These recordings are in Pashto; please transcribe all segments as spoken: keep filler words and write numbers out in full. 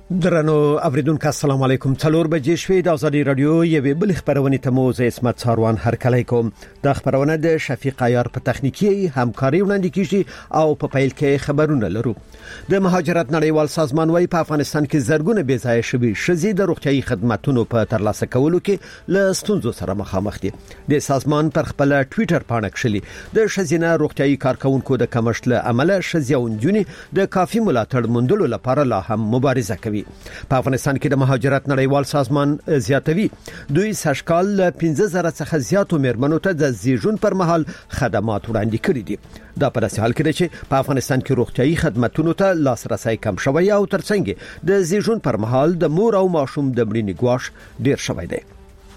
درنو اوریدونکو السلام علیکم. څلور بجې شوې د ازادي رادیو یوې بل خبرونه ته مو زه اسمت ساروان هرکلی کوم. د خبرونه د شفیق عیار په تخنیکی همکاري وړاندې کیږي او په پیل کې خبرونه لرو. د مهاجرت نړیوال سازمان وايي په افغانستان کې زرګونه بې ځایه شوي ښځې د روغتيایي خدماتو په ترلاسه کولو کې له ستونزو سره مخامخ دي. د سازمان پر خپل ټوئیټر پاڼه کښلي د ښځینه روغتيایي کارکونکو د کمښت له امله ښځې او نجونې د کافي ملاتړ موندلو لپاره لا هم مبارزه کوي. په افغانستان کې د مهاجرت نړیوال سازمان زیاتوي دوی سشکال پنځه زره څخه زیاتو مېرمنو ته د زیږون پر مهال خدمات وړاندې کړي دي. دا په داسې حال کې چې په افغانستان کې روغتيایي خدماتو ته لاسرسي کم شوی او ترڅنګ د زیږون پر مهال د مور او ماشوم د مړینې ګواښ ډیر شوی دی.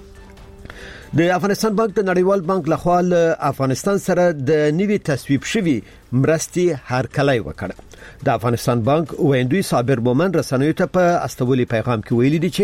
د افغانستان بانک د نړیوال بانک لخوا له افغانستان سره د نوي تصویب شوی مرستې هرکلی وکړ. د افغانستان بانک ویندوی صابر مومن رسنیو ته په استولي پیغام کې ویلي دي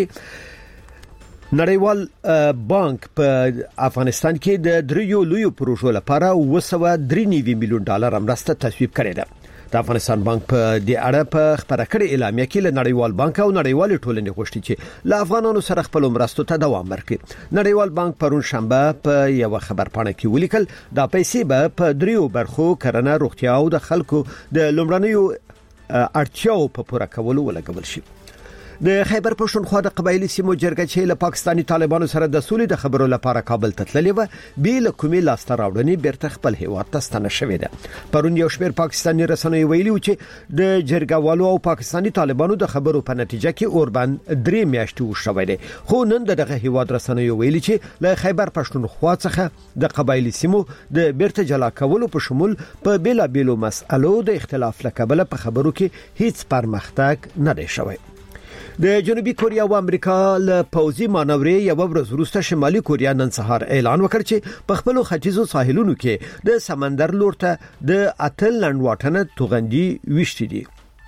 چې نړیوال بانک په افغانستان کې د دریو لویو پروژو لپاره اوه سوه درې نوي میلیون ډالر مرسته تصویب کړې ده. د افغانستان بانک په دې اړه په خبره کړې اعلامیه کې له نړیوال بانک او نړیوال ټولنې غوښتي چې له افغانانو سره خپل مرستو ته دوام ورکړي. نړیوال بانک پرون شنبه په یو خبرپاڼه کې ولیکل دا پیسې به په دریو برخو کرنه، روغتیا او د خلکو د لومړنیو اړتیاو په پوره کولو ولګول شي. د خیبر پښتونخوا د قبایلی سیمو جرګه چې له پاکستاني طالبانو سره د سولې د خبرو لپاره کابل ته تللې و بیل کومي لاسته راوړنې بیرته خپل هیواد ته ستنه شوې ده. پرون یو شمېر پاکستاني رسنیو ویلي چې د جرګوالو او پاکستاني طالبانو د خبرو په نتیجه کې اوربان درې میاشتې وشوي دي. خو نن دغه هیواد رسنیو ویلي چې له خیبر پښتونخوا څخه د قبایلی سیمو د بیرته جلا کولو په شمول په بیلا بیلو مسألو د اختلاف لکبله په خبرو کې هیڅ پرمختګ نه دی شوی. د جنوبي کوریا او امریکا له پوځي مانورې یو ورځ وروسته شمالي کوریا نن سهار اعلان وکړ چې په خپل ختیځو ساحلونو کې د سمندر لور ته د اتل لنډواټنه توغندي وشتي دي.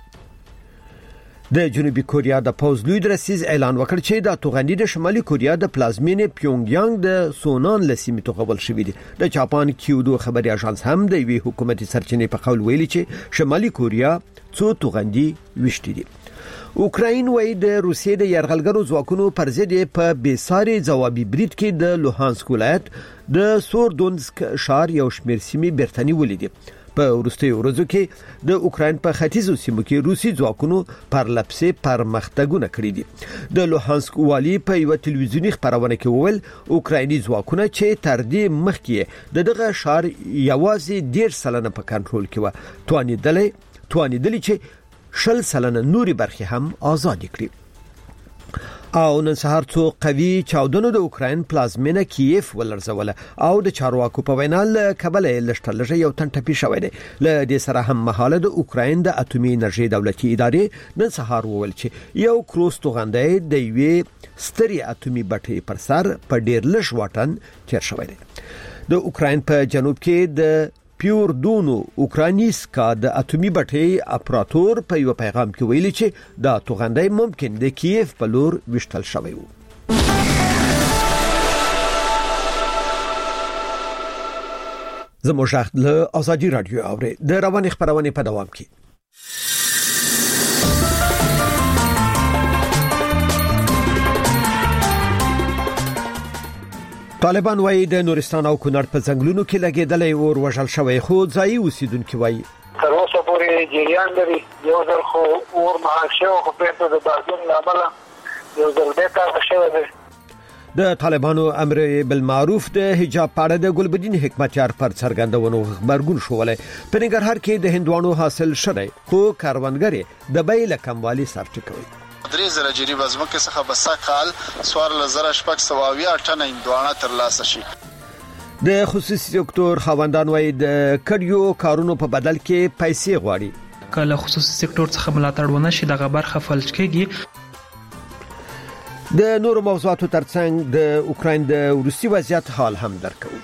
د جنوبي کوریا د پوځ لوی درسیز اعلان وکړ چې د توغندي د شمالي کوریا د پلازمینې پیونګیانګ د سونان لسیمې توغول شوې دي. د جاپان کیودو خبري اژانس هم د وی حکومتي سرچینې په قول ویلي چې شمالي کوریا څو توغندي وشتي دي. اوکراین وای د روسیې د یرغلګرو ځواکونو پر ضد په بیساري ځوابي برید کې د لوهانسک ولایت د سوردونسک ښار یو شمېر سیمې برتنی ولیدي. په وروستیو ورځو کې د اوکراین په ختیځو سیمو کې روسي ځواکونو پر لپسې پرمختګونه کړي دي. د لوهانسک والی په یو ټلویزیونی خبرونه کې وویل اوکرایني ځواکونه چې تر دې مخکې د دغه ښار یوازې ډیر سلنه په کنټرول کې و توانیدلې توانیدلې چې شل سلنه نوري برخې هم آزاد کړي. او نن سهار څو قوي چاودنو د اوکراین پلازمینه کیف ولرزوله او د چارواکو په وینا له کابل لشتلجه یو تن ټپي شوی دی. له دې سره هم مهاله د اوکراین د اټومي انرژي دولتي ادارې نن سهار وویل چې یو کروس توغندی د یوې ستري اټومي بټۍ پر سر په ډیر لږ واټن تیر شوی دی. د اوکراین په جنوب کې د پیور دونو اوکرانیسکا د اټومي بټۍ اپراتور په یو پیغام کې ویلي چې دا توغندی ممکن د کیف په لور وشتل شوی و. زموږ له ازادي رادیو اوري د روان خبرونه په دوام کې. طالبان وايي د نورستان او کونړ په ځنګلونو کې لګیدلې اور وژل شوی خو ځایي اوسیدونکو وايي تر اوسه پورې جریان لري. یو ځل خو اور مهال شو خو په د بازون لامل یو ځل به تا شوی دی. د طالبانو امر بالمعروف د حجاب پاړه د ګلبدین حکمتیار پر څرګندونو خبرګون شولې. په ننګرهار کې د هندوانو حاصل شوی خو کاروانګری د بیل کموالی سرټکوي. درې زره جریب ازمکه څخه بسکال سوار لزر شپږ سو اویا ټنه هندوانه تر لاسه شي. د خصوصي سکتور خواندان وای د کډیو کارونو په بدل کې پیسې غواړي. کله خصوصي سکتور څخه ملاتړ ونه شي دغه برخه فلج کېږي. د نورو موضوعاتو ترڅنګ د اوکراین د روسي وضعیت حال هم درکو.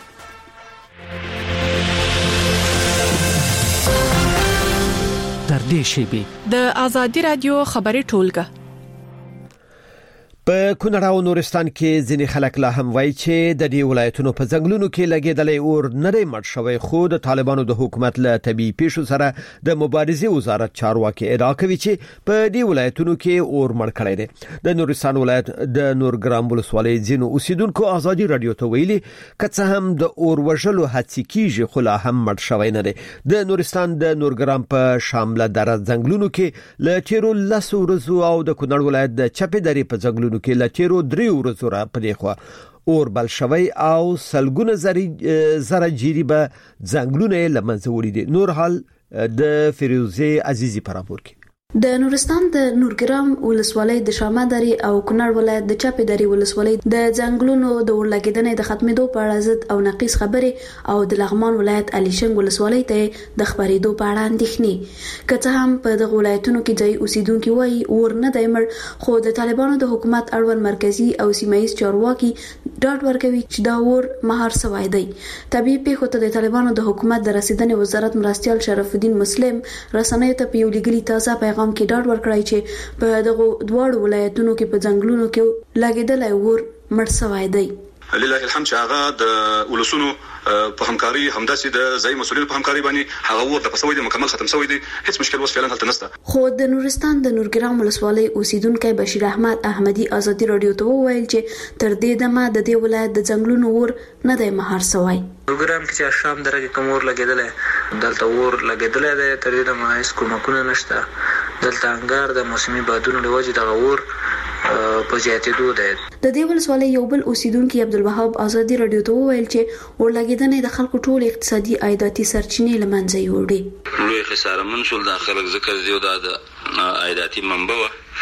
تر دې شی به د ازادي رادیو خبري ټولګه په کونړ او نورستان کې ځینې خلک لا هم وایي چې د دې ولایتونو په ځنګلونو کې لګیدلې اور نه دی مړ شوی، خو د طالبانو د حکومت له طبيعي پیښو سره د مبارزې وزارت چارواکي ادعا کوي چې په دې ولایتونو کې اور مړ کړی دی. د نورستان ولایت د نورګرام ولسوالۍ ځینو اوسیدونکو ازادي رادیو ته ویلي کڅه هم د اور وژلو هڅې کیږي خو لا هم مړ شوی نه دی. د نورستان د نورګرام په شامله دره ځنګلونو کې له تیرو لسو ورځو او د کونړ ولایت د چپې درې په ځنګلونو کې لچیرو درې ورځو را پدې خو اور بل شوی او سلګونه زری زره جیری به ځنګلونه لمنځه وړي دي. نور حال د فیروزه عزیزی پر راپور کې د نورستان د نورګرام ولسوالۍ د شامداري او کونړ ولایت د چاپیداري ولسوالۍ د ځنګلونو د ورلګیدنې د ختمېدو په اړه ضد او نقیص خبرې او د لغمان ولایت الیشنګ ولسوالۍ ته د خبرېدو په اړه اندېښنې کته هم په دغه ولایتونو کې ځای اوسیدونکو وایي اور نه دی مړ، خو د طالبانو د حکومت اړوند مرکزی او سیمایي چارواکي ډاډ ورکوي چې دا اور مهار سوی دی. طبيعي پیښو ته د طالبانو د حکومت د رسیدنې وزارت مرستيال شرف الدین مسلم رسنیو ته په یو لګلي تازه پیغام کې ډاډ ورکړی چې په دغه دواړو ولایتونو کې په ځنګلونو کې لګیدلې اور مړ سوی دی. لله الحمد چې هغه د ولسونو په همکاري همداسې د ځای مسؤلینو په همکاري باندې هغه ور د پسوي د مکمل ختم شوی دی، هیڅ مشکل وس فعلا هلته نشته. خو د نورستان د نورګرام ولسوالۍ اوسیدونکو بشیر احمد احمدي ازادي رادیو ته وویل چې تر دې دمه د دې ولایت د ځنګلونو ور نه دی مهار شوی. نورګرام کې چې شام درګه کوم ور لګیدل دلته ور لګیدل دی، تر دې دمه هیڅ کومکونه نشته. دلته انګار د موسمي بادونو لوجه د اور په زیاتېدو ده. د دې ولسوالۍ یو بل اوسیدونکو عبدالوهاب ازادي رادیو ته وویل چې ورلګیدنې د خلکو ټول اقتصادي عایداتي سرچینې لمنځه یوړي. لوی خساره منشول د خلک ذکر دیو د عایداتي منبع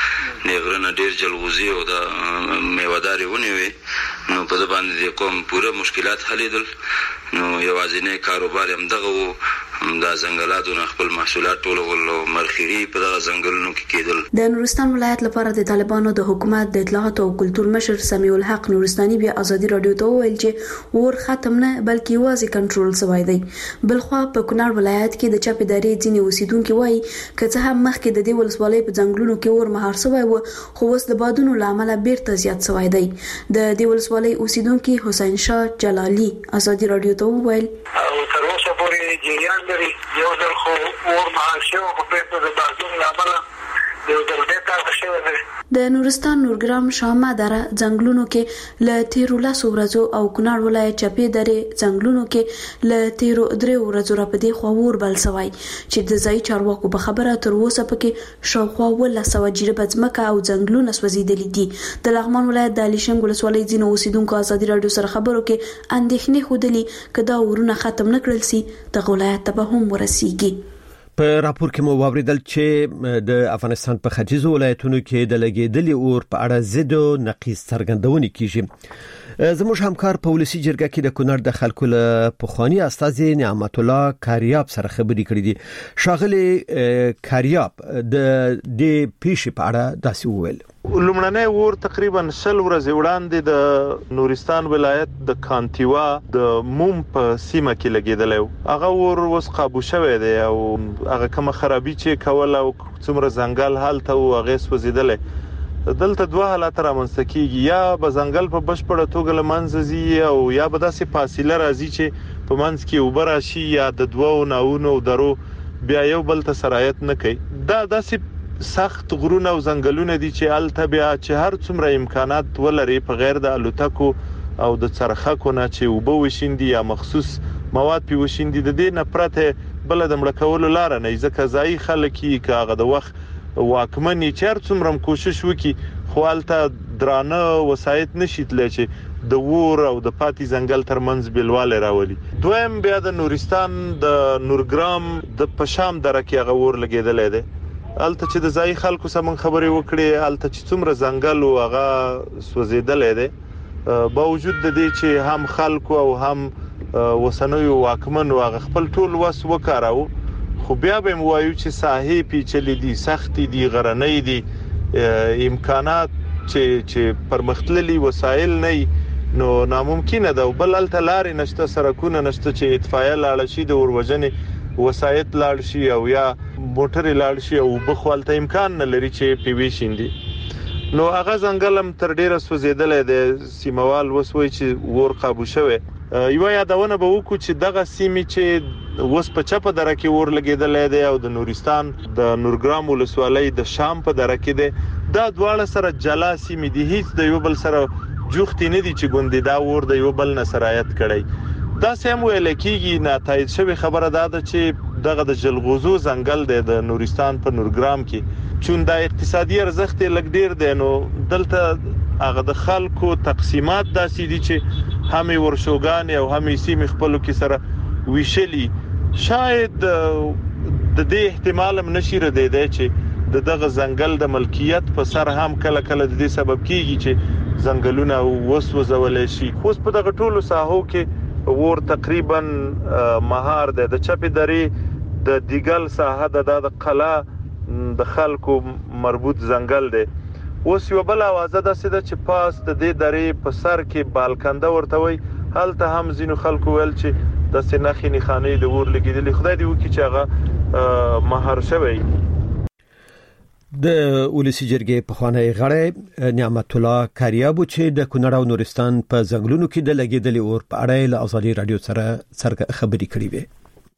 نغرنه ډیر جلغوزي او د میوهداري ونیوي، نو په دې باندې کوم پوره مشکلات حلیدل. نو یوازینی کاروبار هم دغه وو، دا ځنګلاتو نه خپل محصولات ټولول او مرخیری په دغه ځنګلونو کې کېدل. د نورستان ولایت لپاره د طالبانو د حکومت د اطلاعات او کلتور مشر سمیع الحق نورستاني بیا ازادي رادیو ته وویل چې اور ختم نه بلکې یوازې کنټرول شوی دی. بلخوا په کونړ ولایت کې د چاپیداري ځینې اوسیدونکو وایي کڅه هم مخکې د دې ولسوالۍ په ځنګلونو کې اور مهار شوی و، خو اوس د بادونو لامل بیرته زیات شوی دی. د دې ولسوالۍ اوسیدونکو حسین شاه جلالی ازادي رادیو ته وویل او تر اوسه پورې جریان لري، یو ځل خو اور مهار شوی خو بیرته د بادونو لامل یو ځل بیرته شوی دی. د نورستان نورګرام شامه دره ځنګلونو کې له تیرو لسو ورځو او کونړ ولایت چپې درې ځنګلونو کې له تیرو درې ورځو را پدې خو اور بل سوی چې د ځای چارواکو په خبره تر اوسه پکې شاوخوا ولس سوه جریبه ځمکه او ځنګلونه سوځېدلي دي. د لغمان ولایت د الیشنګ ولسوالۍ ځینو اوسیدونکو ازادي رادیو سره خبرو کې اندېښنې ښودلې که دا اورونه ختم نه کړل سي دغه ولایت ته به هم ورسیږي. په راپور کې مو واوریدل چې د افغانستان په ختیځو ولایتونو کې د لګیدلې اور په اړه ضد او نقیص څرګندونې کیږي. زموږ همکار په ولسی جرګه کې د کونړ د خلکو له پخوانی استاد نعمت الله کاریاب سره خبرې کړې دي. شاغلی کاریاب د دې پیښې په اړه داسې وویل. لومړنی ور تقریبا شل ورځې وړاندې د نورستان ولایت د کانتیوا د موم په سیمه کې لګیدلی و. هغه ور اوس قابو شوی دی او هغه کومه خرابي چې کوله او څومره ځنګل هلته و هغه سوځېدلی. دلته دوه حالات رامنځته کیږي، یا به ځنګل په بشپړه توګه له منځه ځي او یا به داسې فاصله راځي چې په منځ کې اوبه راشي یا د دوو ناونو او درو بیا یو بل ته سرایت نه کوي. دا داسې سخت غرونه او ځنګلونه دي چې هلته بیا چې هر څومره امکانات ولري په غیر د الوتکو او د څرخکو نه چې اوبه وشیندي یا مخصوص مواد پې وشیندي، د دې نه پرته بله د مړه کولو لاره نه، ځکه ځایي خلک یې که هغه د وخت واکمن یې چې هر څومره هم کوشش وکړي خو هلته درانه وسایط نشي تللی چې د اور او د پاتې ځنګل ترمنځ بېلوالی راولي. دویم بیا د نورستان د نورګرام د پشام دره کې هغه اور لګېدلی دی. هلته چې د ځایي خلکو سره موږ خبرې وکړې، هلته چې څومره ځنګل و هغه سوځېدلی دی، باوجود د دې چې هم خلکو او هم وسنیو واکمنو هغه خپل ټول وس وکاراوه، خو بیا به مو وایو چې ساحې پیچلې دي، سختې دي، غرنۍ دي، امکانات چې چې پرمختللي وسایل نه نو ناممکنه ده. بل هلته لارې نشته، سړکونه نشته چې اطفایه لاړه شي، د اوروژنې وسایط لاړ شي او یا موټرې لاړ شي او اوبه خو هلته امکان نه لري چې پې وشیندي. نو هغه ځنګل هم تر ډیره سوځیدل دی سیموال وسوي چې ور قابو شوه. یو یادونه به وکړو چې دغه سیمې چې وس په چپه دره کې ور لګیدل دی او د نورستان د نورګرام ولسوالۍ د شام په دره کې دی، دا دواړه سره جلا سیمې دي، هیڅ د یو بل سره جوختي نه دي چې ګوندې دا ور د یو بل نه سرایت کړي. دا سم ویل کېږي نه تایید شوی خبره ده چې دغه د جلغوزو ځنګل دی د نورستان په نورګرام کې، چون دا اقتصادي ارزښت لګ ډیر دی، نو دلته هغه د خلکو تقسیمات داسې دي چې همي ورشوګان او همي سیمې خپل کې سره ویشلي. شاید د دې احتمال هم نشي ردی دی چې دغه ځنګل د ملکیت په سر هم کله کله د دې سبب کیږي چې ځنګلونه وسوځول شي. خو په دغه ټولو ساحو کې ور تقریبا مهار ده د چپی درې د دیګل ساحه د قلا د خلکو مربوط ځنګل دی. اوس یو بل اوازه ده چې پاس د دې درې په سر کې بالکنده ورته وي، هلته هم زینو خلکو ول چې د سنخي نخانه د ور لګیدل، خدای دې وکړي چې هغه مهار شوی. د ولسی جرګې په خوانه غړې نعمت الله کاریابو چې د کونړ او نورستان په ځنګلونو کې د لګیدلې اور په اړه له ازادي رادیو سره سره خبري کړې وې.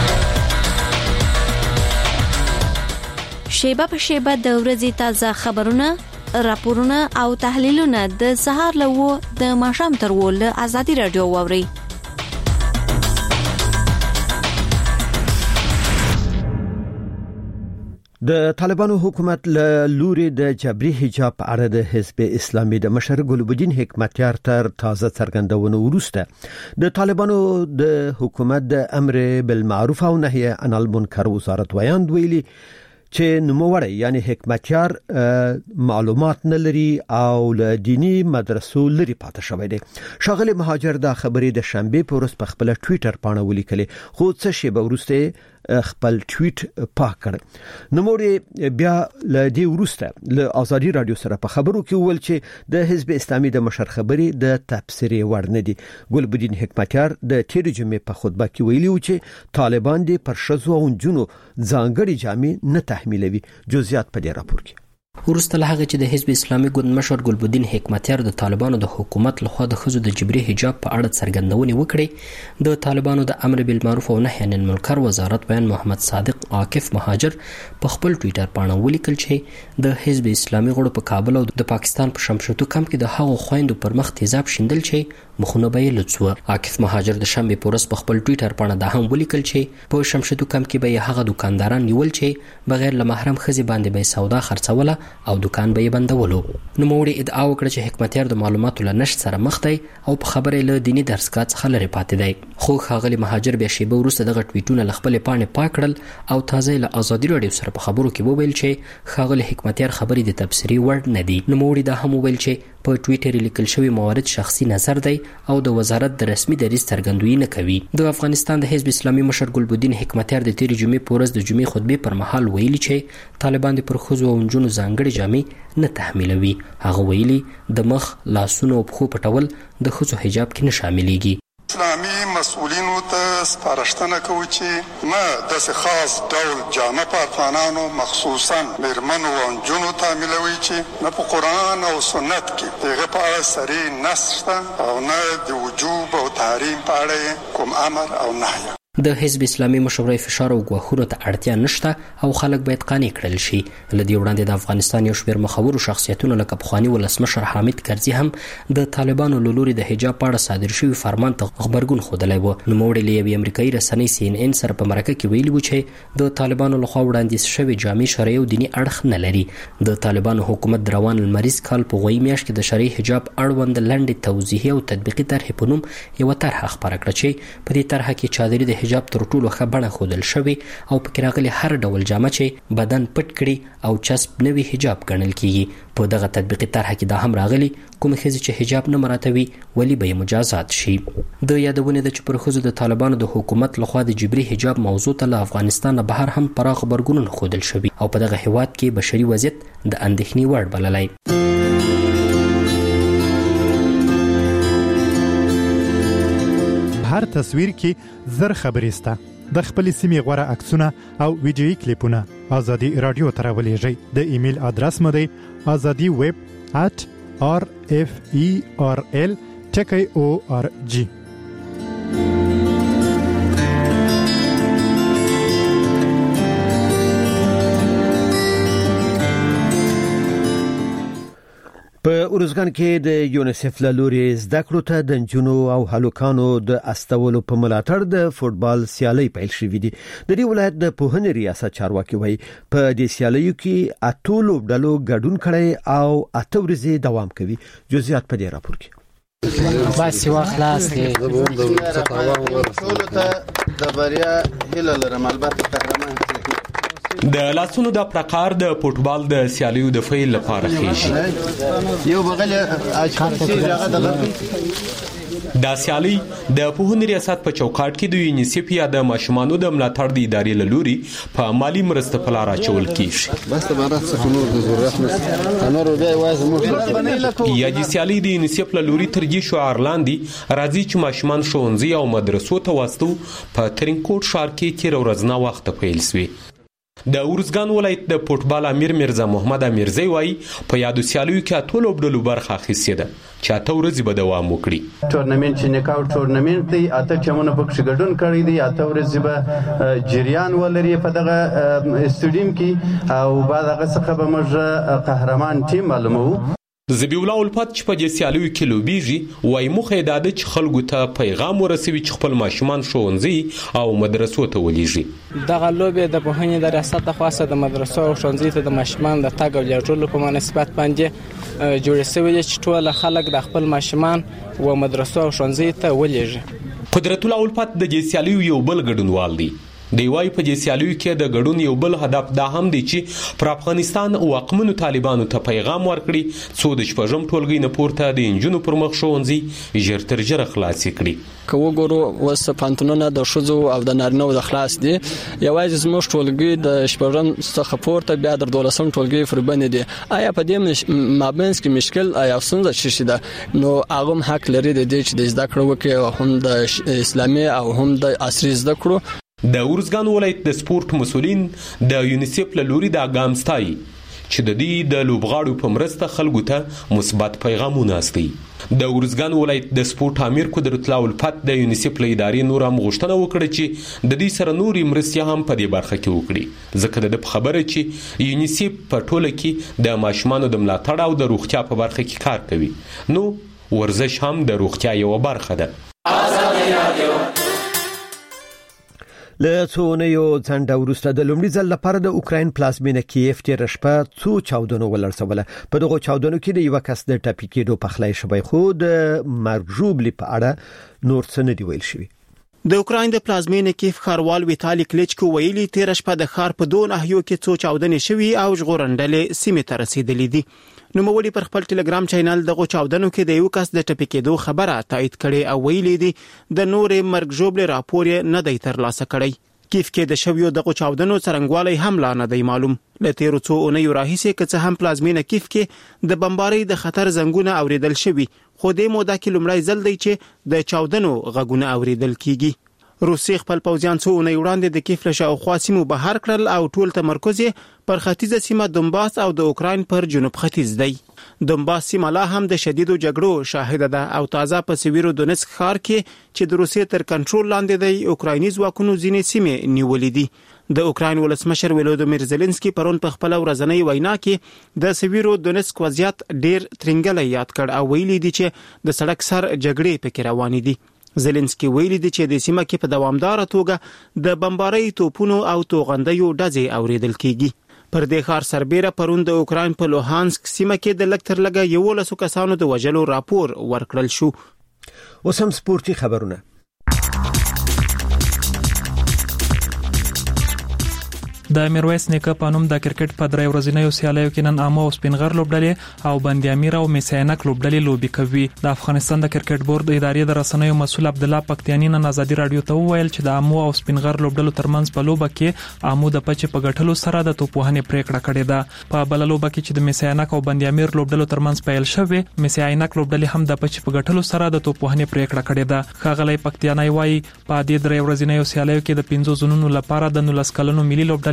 شیبه په شیبه د ورځې تازه خبرونه، راپورونه او تحلیلونه د سهار لوو د ماښام تر ول ازادي رادیو ووري. د طالبانو حکومت له لوري د جبري حجاب په اړه د حزب اسلامي د مشر ګلبدین حکمتیار تر تازه څرګندونه وروسته د طالبانو د حکومت د امر بالمعروف او نهي عن المنکر وزارت ویاند ویلي چې نوموړی یعنی حکمتیار معلومات نه لري او له دینی مدرسو لري پاتې شوی دی. شاغلی مهاجر دا خبرې د شنبه په ورځ په خپل ټوئیټر باندې ولیکلې، خو څه شی به ورسته خپل ټویټ پاک کړ. نوموړی بیا له دې ورسته له ازادي رادیو سره په خبرو کې ویل چې د حزب اسلامي د مشر خبرې د تفسیر وړ نه دي. ګلبدین حکمتیار د تیر جمعې په خطبه کې ویلي و چې طالبان دې پر شذو او جنو ځانګړي جامې نه تحمیلوي. جزئیات په دې راپور کې. ورسته له هغه چې د حزب اسلامي ګوند مشر ګلبدین حکمتیار د طالبانو د حکومت لخوا د خزو د جبري حجاب په اړه څرګندونې وکړې، د طالبانو د امر بالمعروف او نهي عن المنکر وزارت ویان محمد صادق عاکف مهاجر په خپل ټوئیټر باندې ولیکل چې د حزب اسلامي غړو په کابل او د پاکستان په شمشتو کمپ کې د هغو خويندو پر مخ تیزاب شیندل چې مخونه به لڅو. عاکف مهاجر د شنبه په ورځ په خپل ټوئیټر باندې دا هم ولیکل چې په شمشتو کمپ کې به هغه دکانداران نیول چې بغیر له محرم خزي باندې به سودا خرڅوله او دکان به بندولو. نو موړي ادعا وکړه چې حکمتیار د معلوماتو له نشټ سره مخ دی او په خبره له دینی درسګات څخه لري پاتې دی. خو خاغلی مهاجر بیا شیبه ورسته دغه ټویټونه ل خپل پاڼې پاکړل او تازه له ازادي رادیو سره په خبرو کې وویل چې خاغلی حکمتیار خبرې د تفسیری ورډ نه دي. نو موړي دا هم وویل چې په ټویټر لیکل شوی موارد شخصي نظر دی او د وزارت د رسمي دریځ څرګندوي نه کوي. د افغانستان د حزب اسلامي مشر ګلبدین حکمتیار د تیر جمعې په ورځ د جمعې خطبه پر مهال ویلي چې طالبان د پرخوزو او جنونو ځانګړي جامې نه تحمیلوي. هغه ویلي د مخ، لاسونو او پښو پټول د خزو حجاب کې نه شاملېږي. اسلامي مسؤلینو ته سپارښتنه کوي چې ما د خاص ډول جامه په افغانانو مخصوصا میرمنو او جنونو ته ملوي چې نه په قران او سنت کې دغه په اړه صریح نص شته او نه د وجوب او تحریم په اړه کوم امر او نهي. د حزب اسلامي مشورې فشار او غوښتنو ته اړتیا نشته او خلک باید قانع کړل شي. لدی وړاندې د افغانستان یو شمېر مخورو شخصیتونو لکه پخوانی ولسمشر حامد کرزي هم د طالبانو له لوري د حجاب په اړه صادر شوی فرمان ته خبرګون خوده و. نو موړي له امریکایي رسنۍ سی ان ان سره په مرکه کې ویلي و چې د طالبانو لخوا وړاندې شوی جامې شرعي او دینی اړخ نه لري. د طالبانو حکومت روان المریض کال په غوي میاشت کې د شرعي حجاب اړوند لنډې توضیحي او تطبیقي طرح په نوم یو طرح خبره کړه چې په دې طرح کې چادري د حجاب تر ټولو خبره خودل شوی او پکې راغلي هر ډول جامه چې بدن پټ کړي او چسب نوي حجاب ګڼل کیږي. په دغه تطبیقي طرح کې دا هم راغلي کوم خزي چې حجاب نه مراتوي ولی به مجازات شي. د یادونه د چې پر خزو د طالبانو د حکومت لخوا د جبري حجاب موضوع ته له افغانستان بهر هم پراخ خبرګونونه خودل شوی او په دغه هیواد کې بشري وضعیت د اندېښنې وړ بللای. هر تصویر کې زر خبرې سته. د خپل سیمې غوړه عکسونه او ویډیويي کلیپونه ازادي رادیو ته راولېږئ. د ایمیل ادرس مده ازادي ویب at r f e r l ټکی او ار جی. په اورزګان کې د یونیسف له لوري زده کړو ته د جنونو او هلوکانو د استولو په ملاتړ د فوتبال سیالي پیل شوې دي. د دې ولایت د پوهنې ریاست چارواکي وایي په دې سیالیو کې اته لوبډلو ګډون کړي او اته ورځې دوام کوي. جزئیات په دې راپور کې. بس یو خلاص دی ټول ته د بریا هیله لرم. البته قهرمان د لاسونو د پرکار د فوتبال د سیالیو د فعال لپاره خېږي. یو بغل اچھا دا سیالي د پوهنې ریاست په چوکاټ کې د یونیسف یا د ماشومانو د ملاتړ د ادارې له لوري په مالی مرسته په لار اچول کیږي. بس برات څخه نور د ضرورت نشته. نور بیا وایي موږ یا د سیالي د یونیسف له لوري ترجیح شعار لاندې راځي چې ماشومان ښوونځي او مدرسو ته واستو په ترینکوټ ښار کې تیر ورځ وخت پیل شوی. د اورزګان ولایت د فوتبال امیر مرزا محمد امیرزی وایي په یادو سیالیو کې ټول لوبډلو برخه اخیستې ده چې اته ورځې به دوام وکړي. ټورنمنت چې نکاو ټورنمنت دی اته ټیمونه پکې ګډون کړي دي. اته ورځې به جریان ولري په دغه استډیم کې او بعد هغه څخه به موږ قهرمان ټیم معلومو. زبی الله الفات چې په دې سیالیو کې لوبیږي وایي مخه دا ده چې خلکو ته پیغام ورسوي چې خپل ماشومان ښوونځي او مدرسو ته ولېږي. دغه لوبې د پوهنې د ریاست د خاصه د مدرسو او ښوونځي ته د ماشومان د تګ او لېږدولو په مناسبت باندې جوړ شوی چې ټول خلک د خپل ماشومان و مدرسو او ښوونځي ته ولېږي. قدرت الله الفات د دې سیالیو یو بل ګډونوال دی. دی وايي په دې سیالیو کې د ګډون یو بل هدف دا هم دی چې پر افغانستان واکمنو طالبانو ته پیغام ورکړي څو د شپږم ټولګي نه پورته د انجونو پر مخ ښوونځي ژر تر ژره خلاص کړي. که وګورو اوس پانتونونه د ښځو او د نارینهو د خلاص دي. یوازې زموږ ټولګي د شپږم څخه پورته بیا د دولسم ټولګي فربنه دي. آیا په دې مابینس کې مشکل آیا څنګه شي ده نو هغه حق لري د دې چې د زده کړو کې هم د اسلامي او هم د عصري زده کړو. د اورزګان ولایت د سپورت مسولین د یونیسف له لوري د ګامستای چې د دې د لوبغاړو په مرسته خلکو ته مثبت پیغامونه استي. د اورزګان ولایت د سپورت امیر قدرت الله الفت د یونیسف له ادارې نور هم غوښتنه وکړه چې د دې سره نوري مرستې هم په دې برخه کې وکړي ځکه د خبره چې یونیسف په ټوله کې د ماشومانو د ملاتړ او د روغتیا په برخه کې کار کوي. نو ورزش هم د روغتیا یو برخه ده. له څونیو ځنډه وروسته د لومړي ځل لپاره د اوکراین پلازمینه کیف تیر شپه څو چاودنو ولرسوله. په دغه چاودنو کې د یو کس د ټاپي کېدو په خلای شوی خو د مرګ ژوبلې په اړه نور څه نه دی ویل شوی. د اوکراین د پلازمینه کیف ښاروال ویتالي کلیچکو ویلي تیر شپه د ښار په دوه ناحیو کې څو چاودنې شوي او ژغورندلې سیمې ته رسیدلې دي. نوموړي پر خپل ټلګرام چینل دغه چاودنو کې د یو کس د ټپي کېدو خبره تایید کړي او ویلي دي د نورې مرګ ژوبلې راپور نه دی ترلاسه کړی. کیف کې د شویو دغه چاودنو څرنګوالی هم لا نه دی معلوم. له تیرو څو اونیو راهیسې که څه هم پلازمینه کیف کې د بمبارۍ د خطر زنګونه اوریدل شوي خو د موده کې لومړی ځل دی چې د چاودنو غږونه اوریدل کیږي. روسي خپل پوځیان څو اونۍ وړاندې د کیف له شاوخوا سیمو بهر کړل او ټول تمرکز پر ختیځه سیمه دونباس او د اوکراین پر جنوب ختیځ دی. دونباس سیمه لا هم د شدیدو جګړو شاهده ده او تازه په سویرو دونسک ښار کې چې د روسي تر کنټرول لاندې دی اوکرایني ځواکونو ځینې سیمې نیولې دي. د اوکراین ولسمشر ولودیمیر زيلنسکي پرون په خپل ورځنۍ وینا کې د سویرو دونسک وضعیت ډیر ترنګلی یاد کړ او ویلي دي چې د سړک سر جګړې پکې روانې دي. زيلنسکي ویلي دي چې د سیمه کې په دوامدار توګه د بمبارۍ توپونو او توغندیو ډزې اوریدل کیږي. پر دې ښار سربېره پرون د اوکراین په لوهانسک سیمه کې د لږ تر لږه یولسو کسانو د وژلو راپور ورکړل شو. اوس هم سپورتي خبرونه. د میرویس نیکه په نوم د کرکټ په درې ورځنیو سیالیو کې نن عامه او سپینغر لوبډلې او بندي امیر او میسینک لوبډلې لوبي کوي. د افغانستان د کرکټ بورډ ادارې د رسنیو مسول عبد الله پکتیانی نن آزادي رادیو ته وویل چې د عامه او سپینغر لوبډلو ترمنځ په لوبه کې عامه د پچ په غټلو سره د توپوهنې پریکړه کړې ده. په بل لوبه کې چې د میسینک او بندي امیر لوبډلو ترمنځ پیل شوه میسینک لوبډلې هم د پچ په غټلو سره د توپوهنې پریکړه کړې ده. خغلی پکتیانی وايي په دې درې ورځنیو سیالیو کې د پنځو زونونو لپاره د نولس کلنو ملي لوبډلې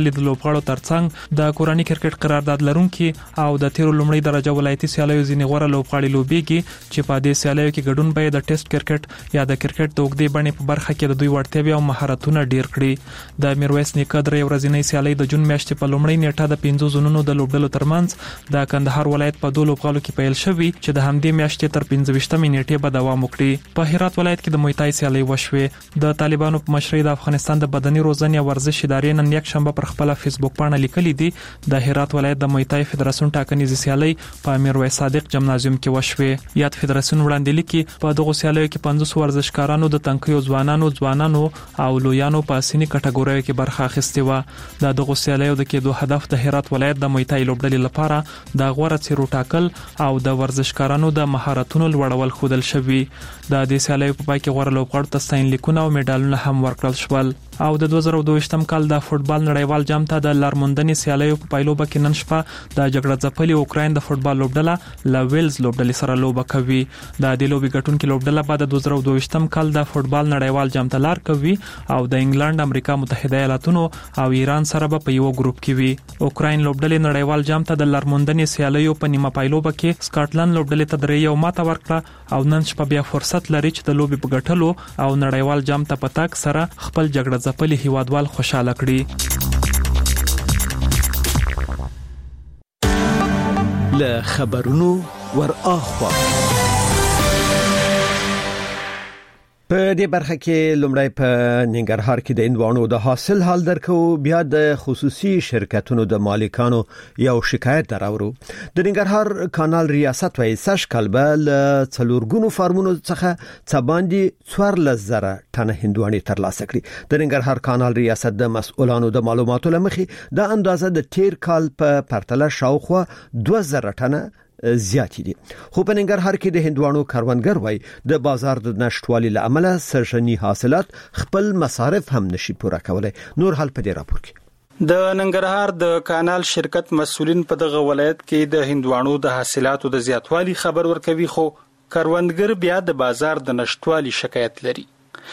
لوبډلې د لوبغاړو ترڅنګ د کورنۍ کرکټ قرارداد لرونکي او د تیرو لومړی درجه ولایتي سیالیو ځینې غوړه لوبغاړي لوبېږي چې په دې سیالیو کې ګډون به د ټیسټ کرکټ یا د کرکټ د اوږدې بڼې په برخه کې د دوی وړتیاوې او مهارتونه ډیر کړي. د میرویس نیکه درې ورځنۍ سیالي د جون میاشتې په لومړۍ نیټه د پنځو زونونو د لوبډلو ترمنځ د کندهار ولایت په دوه لوبغالو کې پیل شوې چې د همدې میاشتې تر پنځه ویشتمې نیټې به دوام وکړي. په هرات ولایت کې د مویتای سیالي وشوې. د طالبانو په مشرۍ د افغانستان د بدني روزنې او ورزش ادارې نن یک شنبه پر خپل فیسبوک باندې لیکلي دي د هرات ولایت د مویتای فدراسیون ټاکنیزه سیالي په میرویس صادق جمنازیوم کې وشوې. یاد فدراسیون وړاندې لیکي په دغه سیالیو کې پنځوس ورزشکارانو د تنکیو ځوانانو ځوانانو او لویانو په سنی کټګوریو کې برخه اخیستې و. د دغه سیالیو د کېدو هدف د هرات ولایت د مویتای لوبډلې لپاره د غوړه څیرو ټاکل او د ورزشکارانو د مهارتونو لوړول ښودل شوي. د دې سیالیو په پای کې غوړه لوبغاړو ته ستاین لیکونه او میډالونه هم ورکړل شول. او د دوه زره دوه کال د فوتبال نړیوال جام ته د لارموندنې سیالیو په پایلوبه کې نن شپه د جګړه ځپلي اوکراین د فوتبال لوبډله له ویلز لوبډلې سره لوبه کوي. د دې لوبې ګټونکې لوبډله بعد د دوه زره دوه کال د فوتبال نړیوال جام ته لار کوي او د انګلند، امریکا متحده ایالاتونو او ایران سره به په یو ګروپ کې وي. اوکراین لوبډلې نړیوال جام ته د لارموندنې سیالیو په نیمه پایلوبه کې سکاټلند لوبډلې ته درې یو ماته ورکړه او نن شپه بیا فرصت لري چې د لوبې په ګټلو او نړیوال جام ته په تګ سره خپل جګړه ځپلي هیوادوال خوشاله کړي. له خبرونو ور اخوا په دې برخه کې لومړی په ننګرهار کې د اندوانو د حاصل حال درکو بیا د خصوصي شرکتونو د مالکانو یو شکایت دراورو. د ننګرهار کانال ریاست وایي سږ کال به له څلورګونو فارمونو څخه څه باندې څوارلس زره ټنه هندوانې ترلاسه کړي. د ننګرهار کانال ریاست د مسؤلانو د معلوماتو لمخې د اندازه د تیر کال په پرتله شاوخوا دوه زره ټنه زیات دي. خو په ننګرهار کې د هندوانو کاروانګر وای د بازار د نشټوالي لامل سرشنی حاصلات خپل مصارف هم نشي پوره کولای. نور حال په دې راپور کې د ننګرهار د کانال شرکت مسؤلین په دغه ولایت کې د هندوانو د حاصلاتو د زیاتوالي خبر ورکوي، خو کاروانګر بیا د بازار د نشټوالي شکایت لري.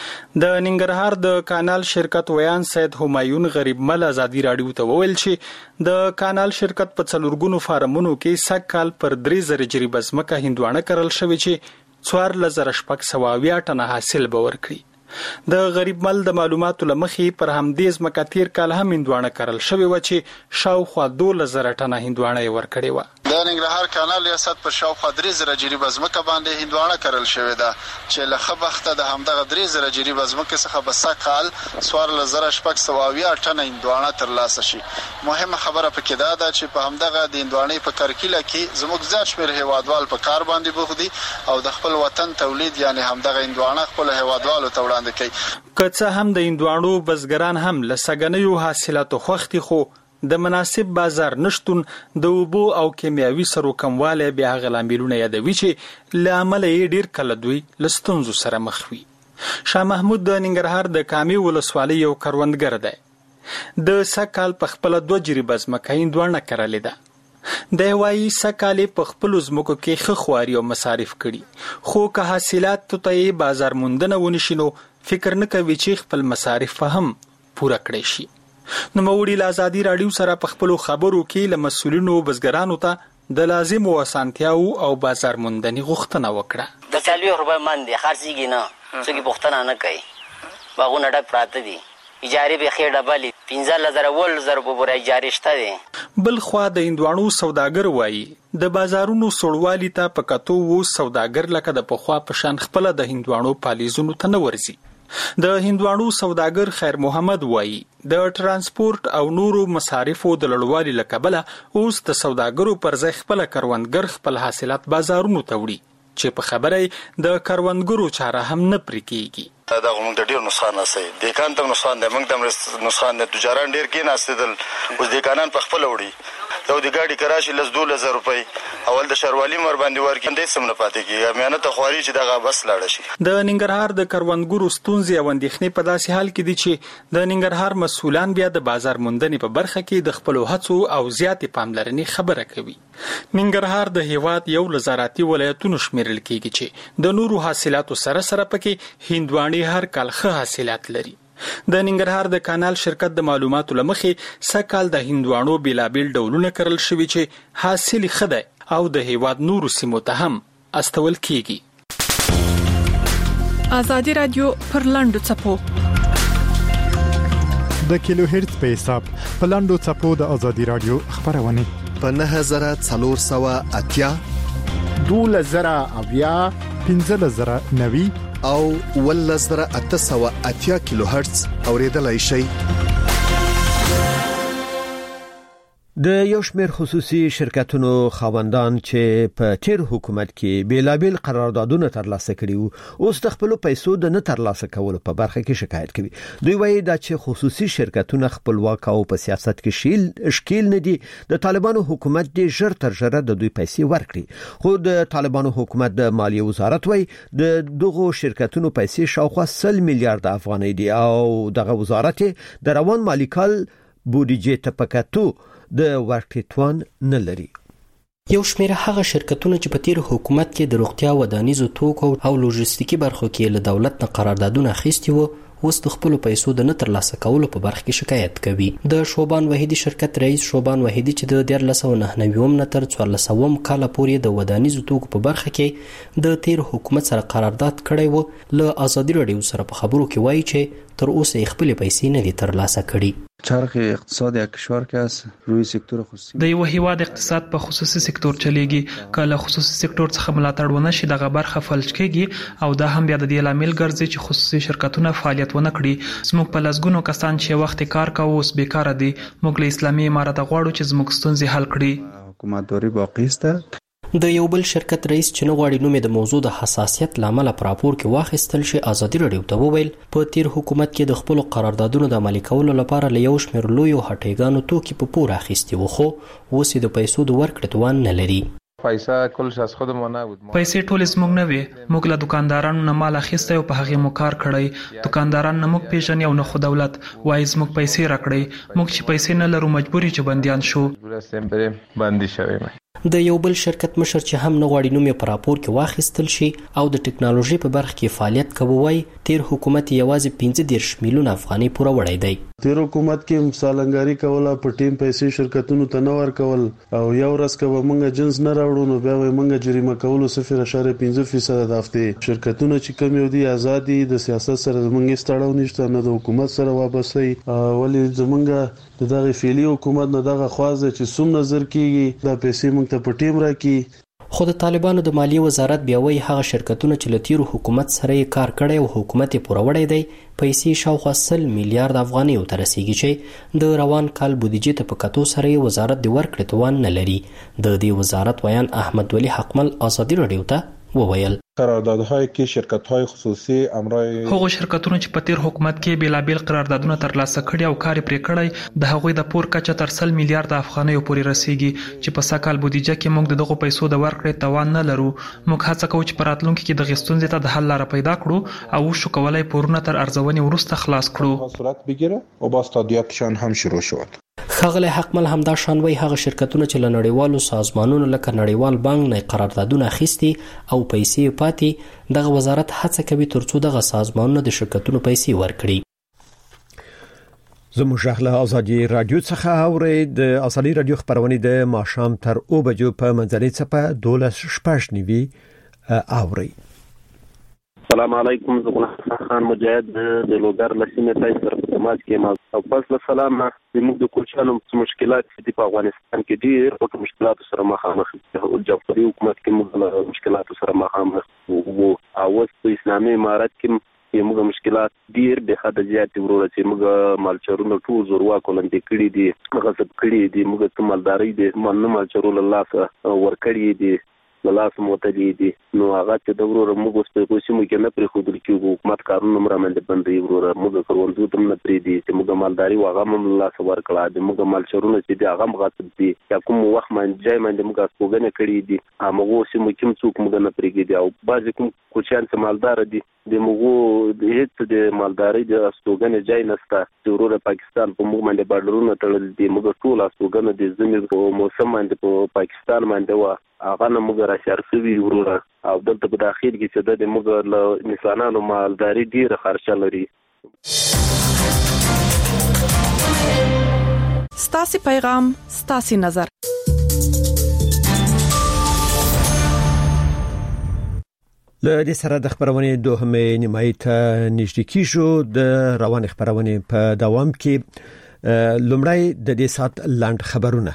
د ننګرهار د کانال شرکت ویان سید همایون غریب مل ازادي راډیو ته وویل چې د کانال شرکت په څلورګونو فارمونو کې سږ کال پر درې زره جریبه ځمکه هندوانه کرل شوې چې څوارلس زره شپږ سوه اویا ټنه حاصل به ورکړي. د غریب مل د معلوماتو لمخې پر همدې ځمکه تیر کال هم هندوانه کرل شوې و چې شاوخوا دولس زره ټنه هندوانه یې ورکړې وه. د ننګرهار کانال ریاست پر شاوخوا درې زره جریبه ځمکه باندې هندوانه کرل شوې ده چې له ښه بخته د همدغه درې زره جریبه ځمکې څخه به سږ کال څوارلس زره شپږ سوه اویا ټنه هندوانه ترلاسه شي. مهمه خبره پکې دا ده چې په همدغه د هندوانې په کرکیله کې زموږ زیات شمېر هیوادوال په کار باندې بوخت دي او د خپل وطن تولید یعنی همدغه هندوانه خپل هیوادوالو ته وړاندې کوي. که څه هم د هندوانو بزګران هم له سږنیو حاصلاتو خوښ دي، خو د مناسب بازار نشتون د اوبو او کیمیاوي سرو کموالی بیا هغه لاملونه یادوي چې له امله یې ډیر کله دوی له ستونزو سره مخ وي. شاه محمود د ننګرهار د کامې ولسوالۍ یو کروندګر دی. د سږ کال په خپله دوه جریبه ځمکه هندوانه کرلې ده. دی وایي سږ کال یې په خپلو ځمکو کې ښه خواري او مصارف کړي، خو که حاصلاتو ته یې بازار موندنه ونشي نو فکر نه کوي چې خپل مصارف هم پوره کړی شي. نو موړي له ازادي راډیو سره په خپلو خبرو کې له مسؤلینو بزګرانو ته د لازمو اسانتیاو او بازار موندنې غوښتنه وکړه. د څلوېښت روپۍ من دی، خرڅېږي نه، څوک یې پوښتنه نه کوي. باغونه ډک پراته دي، اجارې به ښې ډبلې پنځلس زره اوولس زره په پوره اجارې شته دی. بل خوا د هندوانو سوداګر وایي د بازارونو سوړوالي ته په کتو و سوداګر لکه د پخوا په شان خپله د هندوانو پالیزونو ته نه ورځي. د هندوانو سوداګر خیر محمد وایي د ترانسپورت او نورو مصارفو د لوړوالي له کبله اوس د سوداګرو پر ځای خپله کروندګر خپل حاصلات بازارونو ته وړي، چې په خبره د کروندګرو چاره هم نه پرې کېږي. دا موږ ته ډېر نقصان رسوي، دیکان ته نقصان دی، موږ ته نقصان دی. تجاران ډېر کېناستېدل، اوس دیکانان په خپله وړي. یو د ګاډي کرایه شي لس دولس زره روپۍ، اول د ښاروالي ور باندې ورکړي، هېڅ هم نه پاتې کېږي. میانه ته خواري چې دغه بس لاړه شي. د ننګرهار د کروندګرو ستونزې او اندېښنې په داسې حال کې دي چې د ننګرهار مسؤلان بیا د بازار موندنې په برخه کې د خپلو هڅو او زیاتې پاملرنې خبره کوي. ننګرهار د هیواد یو له زراعتي ولایتونو شمیرل کېږي چې د نورو حاصلاتو سره سره پکې هندوانې هر کال ښه حاصلات لري. د ننګرهار د کانال شرکت د معلوماتو لمخې سکهال د هندوانو بیلابیل ډولونه کرل شوي چې حاصل ښه دی او د هیواد نورو سیمو ته هم استول کیږي. ازادي رادیو پر لاندو چپو د کیلو هرتز په حساب په لاندو چپو د ازادي رادیو خبرونه په نه هزار څلور سوه اتیا دوله زره اویا پنځه زره نوي او ول زره اته سوه اتیا کیلو هرتز اوریدلای شي. د یو شمېر خصوصي شرکتونو خاوندان چې په تیر حکومت کې بیلابیل قراردادونه ترلاسه کړي وو اوس د خپل پیسو د نه ترلاسه کولو په برخه کې شکایت کوي. دوی وایي دا چې خصوصي شرکتونه خپلواک او په سیاست کې شیل شکیل نه دي. د طالبانو حکومت د ژر تر ژره د دوی پیسې ورکړي خو د طالبانو حکومت د مالیه وزارت وایي د دغو شرکتونو پیسې شاوخوا سل میلیارډ افغانۍ دي او دغه وزارت د روان مالی کال بودیجې ته پکاتو د ورکټوان نه لري. یو شمېر هغه شرکتونه چې په تیر حکومت کې د روغتیا ودانیزو توکو او لوجستیکي برخو کې له دولت نه قراردادونه اخیستي وو اوس د خپل پیسو د نه ترلاسه کولو په برخه کې شکایت کوي. د شوبان وحیدی شرکت رئیس شوبان وحیدی چې د دیار لسو نه نویم نه تر څوارلسم کال پورې د ودانیزو توکو په برخه کې د تیر حکومت سره قرارداد کړی وو له ازادي رادیو سره په خبرو کې وایي چې تر اوسه خپل پیسې نه دي ترلاسه کړي. چرخ اقتصاد یک کشور که است روی سکتور خصوصی د یو هیواد اقتصاد په خصوصي سکتور چلیږي. کله خصوصي سکتور څخه ملاتړ ونه شي دغه برخه فلج کېږي او دا هم بیا د دې لامل ګرځي چې خصوصي شرکتونه فعالیت ونه کړي. زموږ په لسګونو کسان چې وخت کار کوي اوس بیکاره دي. موږ له اسلامي امارت غواړو چې زموږ ستونزې حل کړي. حکومتداري باقی است. د یو بل شرکت رئیس چې نه غواړي نوم د موضوع د حساسیت لامل پر راپور کې واخیستل شي ازادي رادیو ته وویل په تیر حکومت کې د خپل قراردادونو د عملي کولو لپاره له یو شمېر لویو هټیګانو توکي په پور اخیستي وو خو اوس د پیسو د ورکړې توان نه لري. پیسې کلش از خودمون نبود. پیسې ټول زموږ نه وي. موږ له دکاندارانو نه مال اخیسته او په هغه مو کار کړی. دکانداران نه موږ پیژنې او نه خو دولت وایي زموږ پیسې راکړي. موږ چې پیسې نه لرو مجبوري چې بنديان شو. بندي شوی. د یو بل شرکت مشر چې هم نه غواړي نوم یې په راپور کې واخیستل شي او د ټکنالوژي په برخه کې فعالیت کوي وایي تیر حکومت یوازې پنځه دېرش میلیونه افغانۍ پوره وړی دی. تیر حکومت کې مثالنګاری کوله په ټیم پیسې شرکتونو ته نه ورکول او یو ورځ که به موږ جنس نه راوړو نو بیا به موږ جریمه کولو صفر اعشاریه پنځه فیصد دافته. شرکتونه چې کم یو دي آزادي د سیاست سره زمونږ ستړاو نشته نه د حکومت سره وابستي ولی زمونږ د دغه فعلی حکومت نه دغه خوازه چې سوم نظر کیږي د پیسې موږ ته په ټیم راکې. خو د طالبانو د مالیې وزارت بیا وایي هغه شرکتونه چې له تیر حکومت سره یې کار کړی او حکومت یې پوره وړی دی پیسې شاوخوا سل میلیارډ افغانۍ ته رسیږي چې د روان کال بودیجې ته په کتو سره یې وزارت د ورکړې توان نه لري. د دې وزارت ویان احمد ولی حقمل ازادي رادیو ته وویل قراردادهای که شرکت‌های خصوصي امرای هغو شرکتونو چې په تیر حکومت کې بیلابیل قراردادونه ترلاسه کړي او کار پرې کړی د هغوی د پور کچه تر سل میلیارډ افغانۍ پورې رسیږي چې په سکهال بودیجه کې موږ دغه پیسو د ورکړې توان نه لرو. موږ هڅه کوو چې په راتلونکي کې د غستونځې ته د حل لاره پیدا کړو او شو کولای پورونه تر ارزونې وروسته خلاص کړو. صورت بگیره او با استادیاتشان هم شروع شد. ښاغلی حقمل همدا شان وایي هغه شرکتونه چې له نړیوالو سازمانونو لکه نړیوال بانک نه قراردادونه اخیستي او پیسې پاتې دغه وزارت هڅه کوي ترڅو دغه سازمانونه د شرکتونو پیسې ورکړي. زموږ له ازادي رادیو څخه اورئ د ازادي رادیو خبرونه د ماښام تر او بجو په منځنۍ څپه دولس شپږ نیوي اورئ. السلام علیکم زه خان مجاهد د لوګر لسینې تای سره په تماس کې ما او پس له سلام زموږ د کوچانو مشکلات چې په افغانستان کې ډېر او مشکلات سره مخامخ دي. جعفری حکومت کې موږ مشکلات سره مخامخ وو او په اسلامي امارت کې موږ مشکلات ډېر به حد زیات ورور چې موږ مالچرونه ټول زوروا کولندې کړي دي غصب کړي دي موږ مالداري دي من مالچرول الله سره ور کړی دي لاس موتلی دي نو هغه چې د ورور موږ ست په سیمو کې نه پرې خودل کې حکومت کارونه مر باندې بندي ورور موږ کروندو تم نه پرې دي چې موږ مالداري واغه مم الله سوار کړه دي موږ مالچرونه چې دي هغه غصب دي یا کوم وخت باندې ځای باندې موږ سپوګنه کړې دي هغه سیمو کې څوک موږ نه پرې دي او بعض کوم کوچان چې مالدار دي د موږ د هیڅ د مالداري د سپوګنه ځای نشته چې ورور پاکستان په موږ باندې بارډرونه تړل دي موږ ټول سپوګنه د زمير په موسم باندې په پاکستان باندې وا هغه نه موږ را شرفوي ورور او دلته په داخل کې چې د موږ له انسانانو مالداري ډیره خرچه لري. ستاسو پیغام ستاسو نظر. له دې سره د خبرونې دوهمه نیمایي ته نږدې کیږو. د روان خبرونې په دوام کې لومړی د دې سات لاند خبرونه.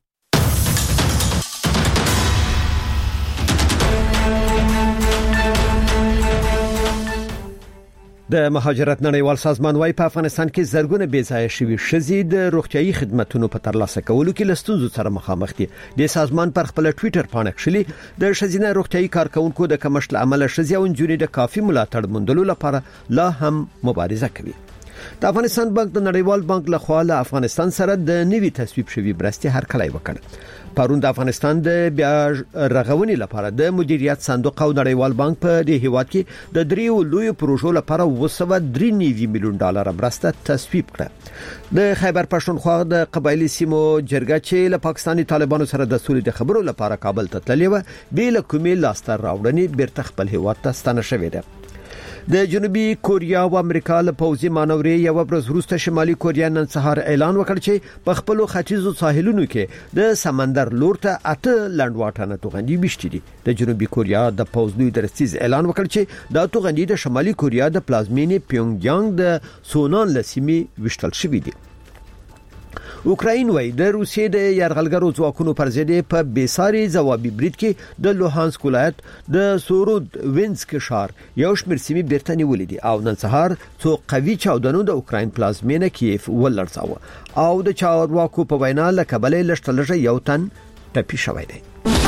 د مهاجرت نړیوال سازمان وايي په افغانستان کې زرګونه بې ځایه شوي ښځې د روغتيایي خدماتو په ترلاسه کولو کې لستونزو سره مخامخ دي. د سازمان پر خپل ټوئیټر باندې کښلي د ښځینه روغتيایي کارکونکو د کمښت عمله ښځې او نجونې د کافي ملاتړ موندلو لپاره لا هم مبارزه کوي. د افغانستان بانک د نړیوال بانک له خوا له افغانستان سره د نوي تصویب شوی مرستې هرکلی وکړ. پرون د افغانستان د بیا رغونې لپاره د مدیریت صندوق او نړیوال بانک په دې هیواد کې د دریو لوی پروژو لپاره وسوه درې نوي میلیون ډالر مرسته تصویب کړه. د خیبر پښتونخوا د قبایلی سیمو جرګه چې له پاکستاني طالبانو سره د سولې د خبرو لپاره کابل ته تللی و بیل کومې لاسته راوړنې بیرته خپل هیواد ته ستنه شوې ده. د جنوبي کوریا او امریکا له پوځي مانورې یو ورځ وروسته شمالي کوریا نن سهار اعلان وکړ چې په خپل ختیځو ساحلونو کې د سمندر لور ته اته لنډواټانه توغندي بشتي دي. د جنوبي کوریا د پوځ لوی درستیز اعلان وکړ چې دا توغندي د شمالي کوریا د پلازمینې پیونګ یانګ د سونان لسیمې وشتل شوې دي. اوکراین وای د روسیې د یرغلګرو ځواکونو پر ضد په بیساري ځوابي برید کې د لوهانسک ولایت د سورود وینسک ښار یو شمېر سیمې بیرته نیولې دي او نن سهار څو قوي چاودنو د اوکراین پلازمینه کیف ولړځاوه او د چارواکو په وینا له کبله لشتلږه یو تن ټپي شوی دی.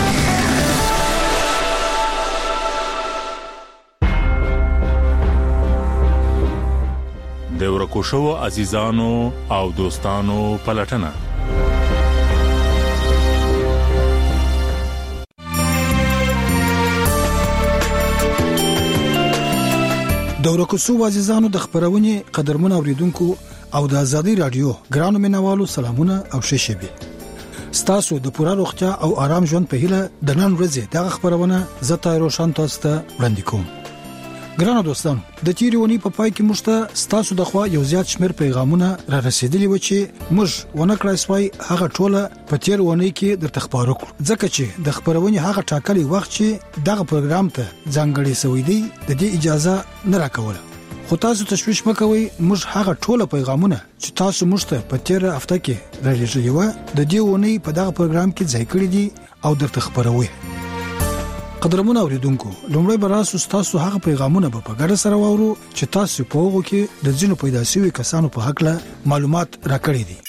د ورکوشو عزیزانو او دوستانو پلټنه. د ورکوشو عزیزانو د خبرونه قدرمن اوریدونکو او د ازادي رادیو ګرانو مینوالو سلامونه او شیشبي. ستاسو د پوره روغتیا او آرام ژوند په هیله د نن ورځې د خبرونه زتا روشن تاسو ته وړاندې کوم. ګرانو دوستانو د تیریونی په پای کې مشته ستاسو د خوا یو زیات شمیر پیغامونه را رسیدلی و چې موږ ونه کړای سوای هغه ټوله په تیر ونی کې د تخبارو ځکه چې د خبرونه هغه ټاکلي وخت چې دغه پروګرام ته ځانګړي سوي دی د دې اجازه نه راکوله. خو تاسو تشویش مکوئ، موږ هغه ټوله پیغامونه چې تاسو موږ ته په تیر هفته کې را لېږلي و د دې ونی په دغه پروګرام کې ځای کړی دي او درته خبروي. قدرمن اوریدونکو لومړی براسو تاسو هغه پیغامونه به په ګډه سره وورو چې تاسو په هغه کې د ځینو پیدا شوی کسانو په حق له معلومات راکړي دي.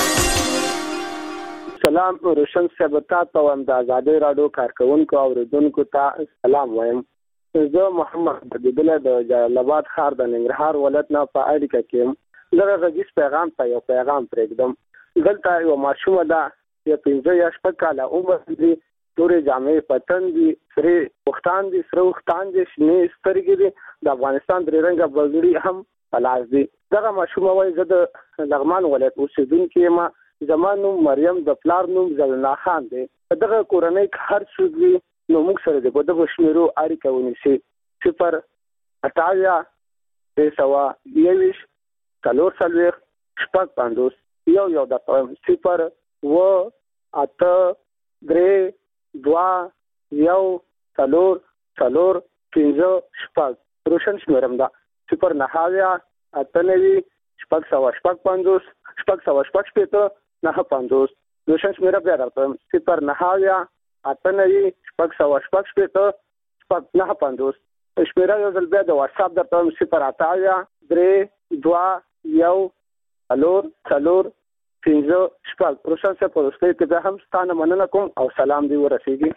سلام روشن صاحب تاسو هم د آزادۍ رادیو کارکونکو اوریدونکو ته سلام وایم. زه محمد بدیله د جلال آباد ښار د ننګرهار ولایت نه په اړیکه کې لږ غږیز پیغام ته یو پیغام پرېږدم. دلته یو ماشومه ده چې پنځه یا شپږ کاله عمر لري، تورې جامې پتن دي، سرې وختان دي، سره وختان دي، شنې سترګې دي، د افغانستان درې رنګه بغړي هم په لاس دي. دغه ماشومه وایي زه د لغمان ولایت اوسېدونکی یم، زما نوم مریم، د پلار نوم زلنا خان دی. په دغه کورنۍ کې هر څوک وي نو موږ سره د په دغه شمیرو اړیکه ونیسي. صفر اټاویا درې سوه یوویشت څلور څلوېښت شپږ پنځوس یو یو د صفر اووه اته درې دوه یو څلور څلور پنځه شپږ روشن شمیرم ده. صفر نهه اویا اته نوي شپږ سوه شپږ پنځوس شپږ سوه شپږ شپېته نهه پنځوس روشن شمیره بیا درته وایم. صفر نهه اویا اته نوي شپږ سوه شپږ شپېته شپږ نهه پنځوس شمیره یو ځل بیا د واتساپ درته وایم. صفر اته اویا درې دوه یو څلور څلور پنځه شپږ روشن صاحب په وروستۍ کې بیا هم ستانه مننه کوم او سلام دې ورسیږي.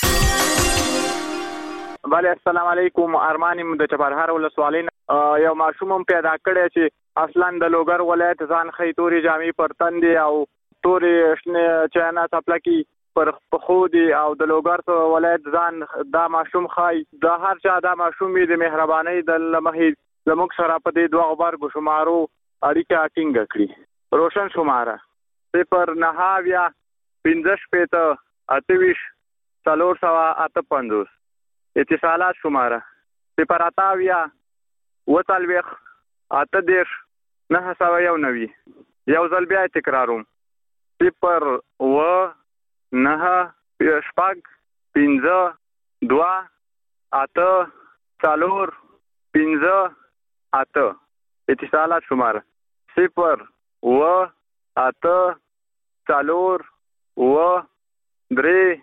بله السلام علیکم. ارمان یم د چپرهار ولسوالۍ نه. یو ماشوم هم پیدا کړی چې اصلا د لوګر ولایت ځان ښیي، تورې جامې پر تن دي او تورې شنې چاینا څپلکي پر پښو دي او د لوګر ولایت ځان دا ماشوم ښایي. د هر چا دا ماشوم د مهربانۍ د مخې زموږ سره په دې دوه غبرګو شمارو اړیکه ټینګه کړي. روشن شماره صفر نهه اویا پنځه شپېته اته ویشت څلور سوه اته پنځوس. اتصالات شماره صفر اته اویا اوه څلوېښت اته دېرش نهه سوه یو نوي. یو ځل بیا تکراروم صفر و نه شپږ پنځه دوه اته څلور پنځه اته اتصالات شماره صفر و اته څلور و درې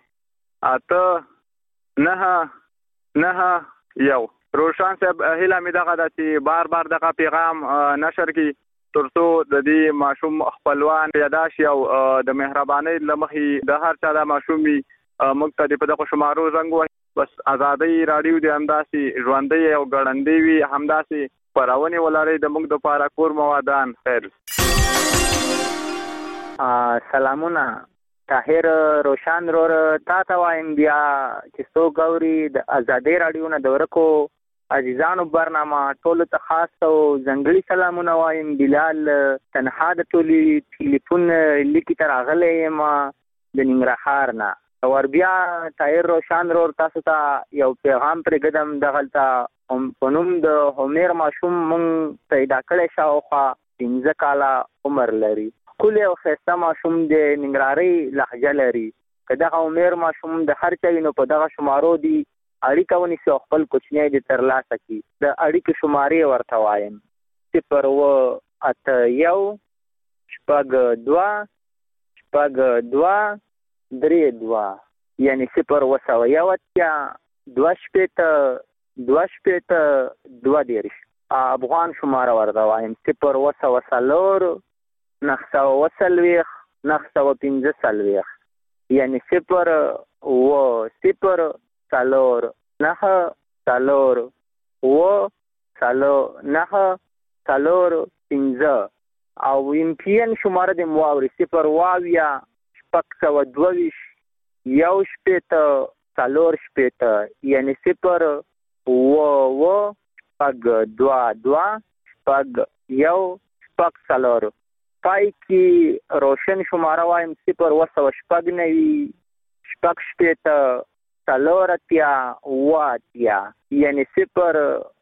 اته نه نه یو. روشان صاحب هیله مې دغه ده چې بار بار دغه پیغام نشر کړي ترڅو د دې ماشوم خپلوان پیدا شي او د مهربانۍ له مخې د هر چا د ماشوم وي موږ ته په دغه شمارو زنګ وهي. بس ازادۍ راډیو د همداسې ژوندۍ او ګړندۍ وي، همداسې خپرونې ولرئ د موږ دپاره کور موادان. خیر. سلامونه طاهر روشن رور تا ته وایم بیا چې څوک اوري د ازادۍ راډیو نه د ورکو عزیزانو برنامه ټولو ته خاص او ځانګړي سلامونه وایم. بلال تنها د ټولي ټلیفون لیکي ته راغلی یم د ننګرهار نه. ور بیا طاهر روشن رور تاسو ته یو پیغام پرېږدم. دغلته په نوم د همیر ماشوم مونږ پیدا کړی شاوخوا پنځه کاله عمر لري. ښکلی او ښایسته ماشوم د ننګرهارۍ لهجه لري. که دغه عمر ماشوم د هر چا وي نو په دغه شمارو دي اړیکه ونیسي او خپل کوچنی دې ترلاسه کړي. د اړیکې شمارې ورته وایم صفر اوه اته یو شپږ دوه شپږ دوه درې دوه یعنې صفر اوه سوه یو اتیا دوه شپېته دوه شپېته دوه دېرش. افغان شماره ورته وایم صفر اوه سوه څلور نهه سوه اوه څلوېښت نهه سوه پنځه څلوېښت یعنې صفر اوه صفر څلور نهه څلور اوه څلور نهه څلور پنځه. او ایم پی ان شماره دې مو واورئ صفر اوه اویا شپږ سوه دوه ویشت یو شپېته څلور شپېته یعنې صفر اوه اوه شپږ دوه دوه شپږ یو شپږ څلور. پای کې روشن شماره وایم صفر اوه سوه شپږ نوي شپږ شپېته څلور اتیا اوه اتیا یعنې صفر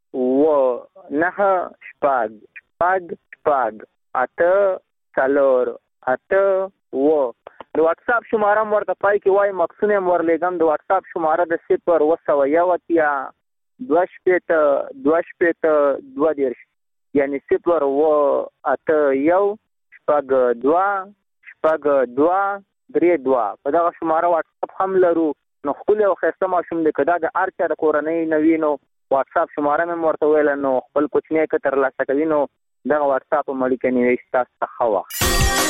اوه نهه شپږ شپږ شپږ اته څلور اته اوه. د واټساپ شماره هم ورته پای کې وایم عکسونه هم ورلېږم. د واټساپ شماره د صفر اوه سوه یو اتیا دوه شپېته دوه شپېته دوه دېرش یعنې صفر اوه اته یو شپږ دوه شپږ دوه درې دوه. په دغه شماره واټساپ هم لرو. نو ښکلی او ښایسته ماشوم دی. که دا د هر چا د کورنۍ نه وي نو واټساپ شماره مې هم ورته ویله نو خپل کوچنی که ترلاسه کوي نو دغه واټساپ هم اړیکه نیوي ستاسو ته ښه وخت.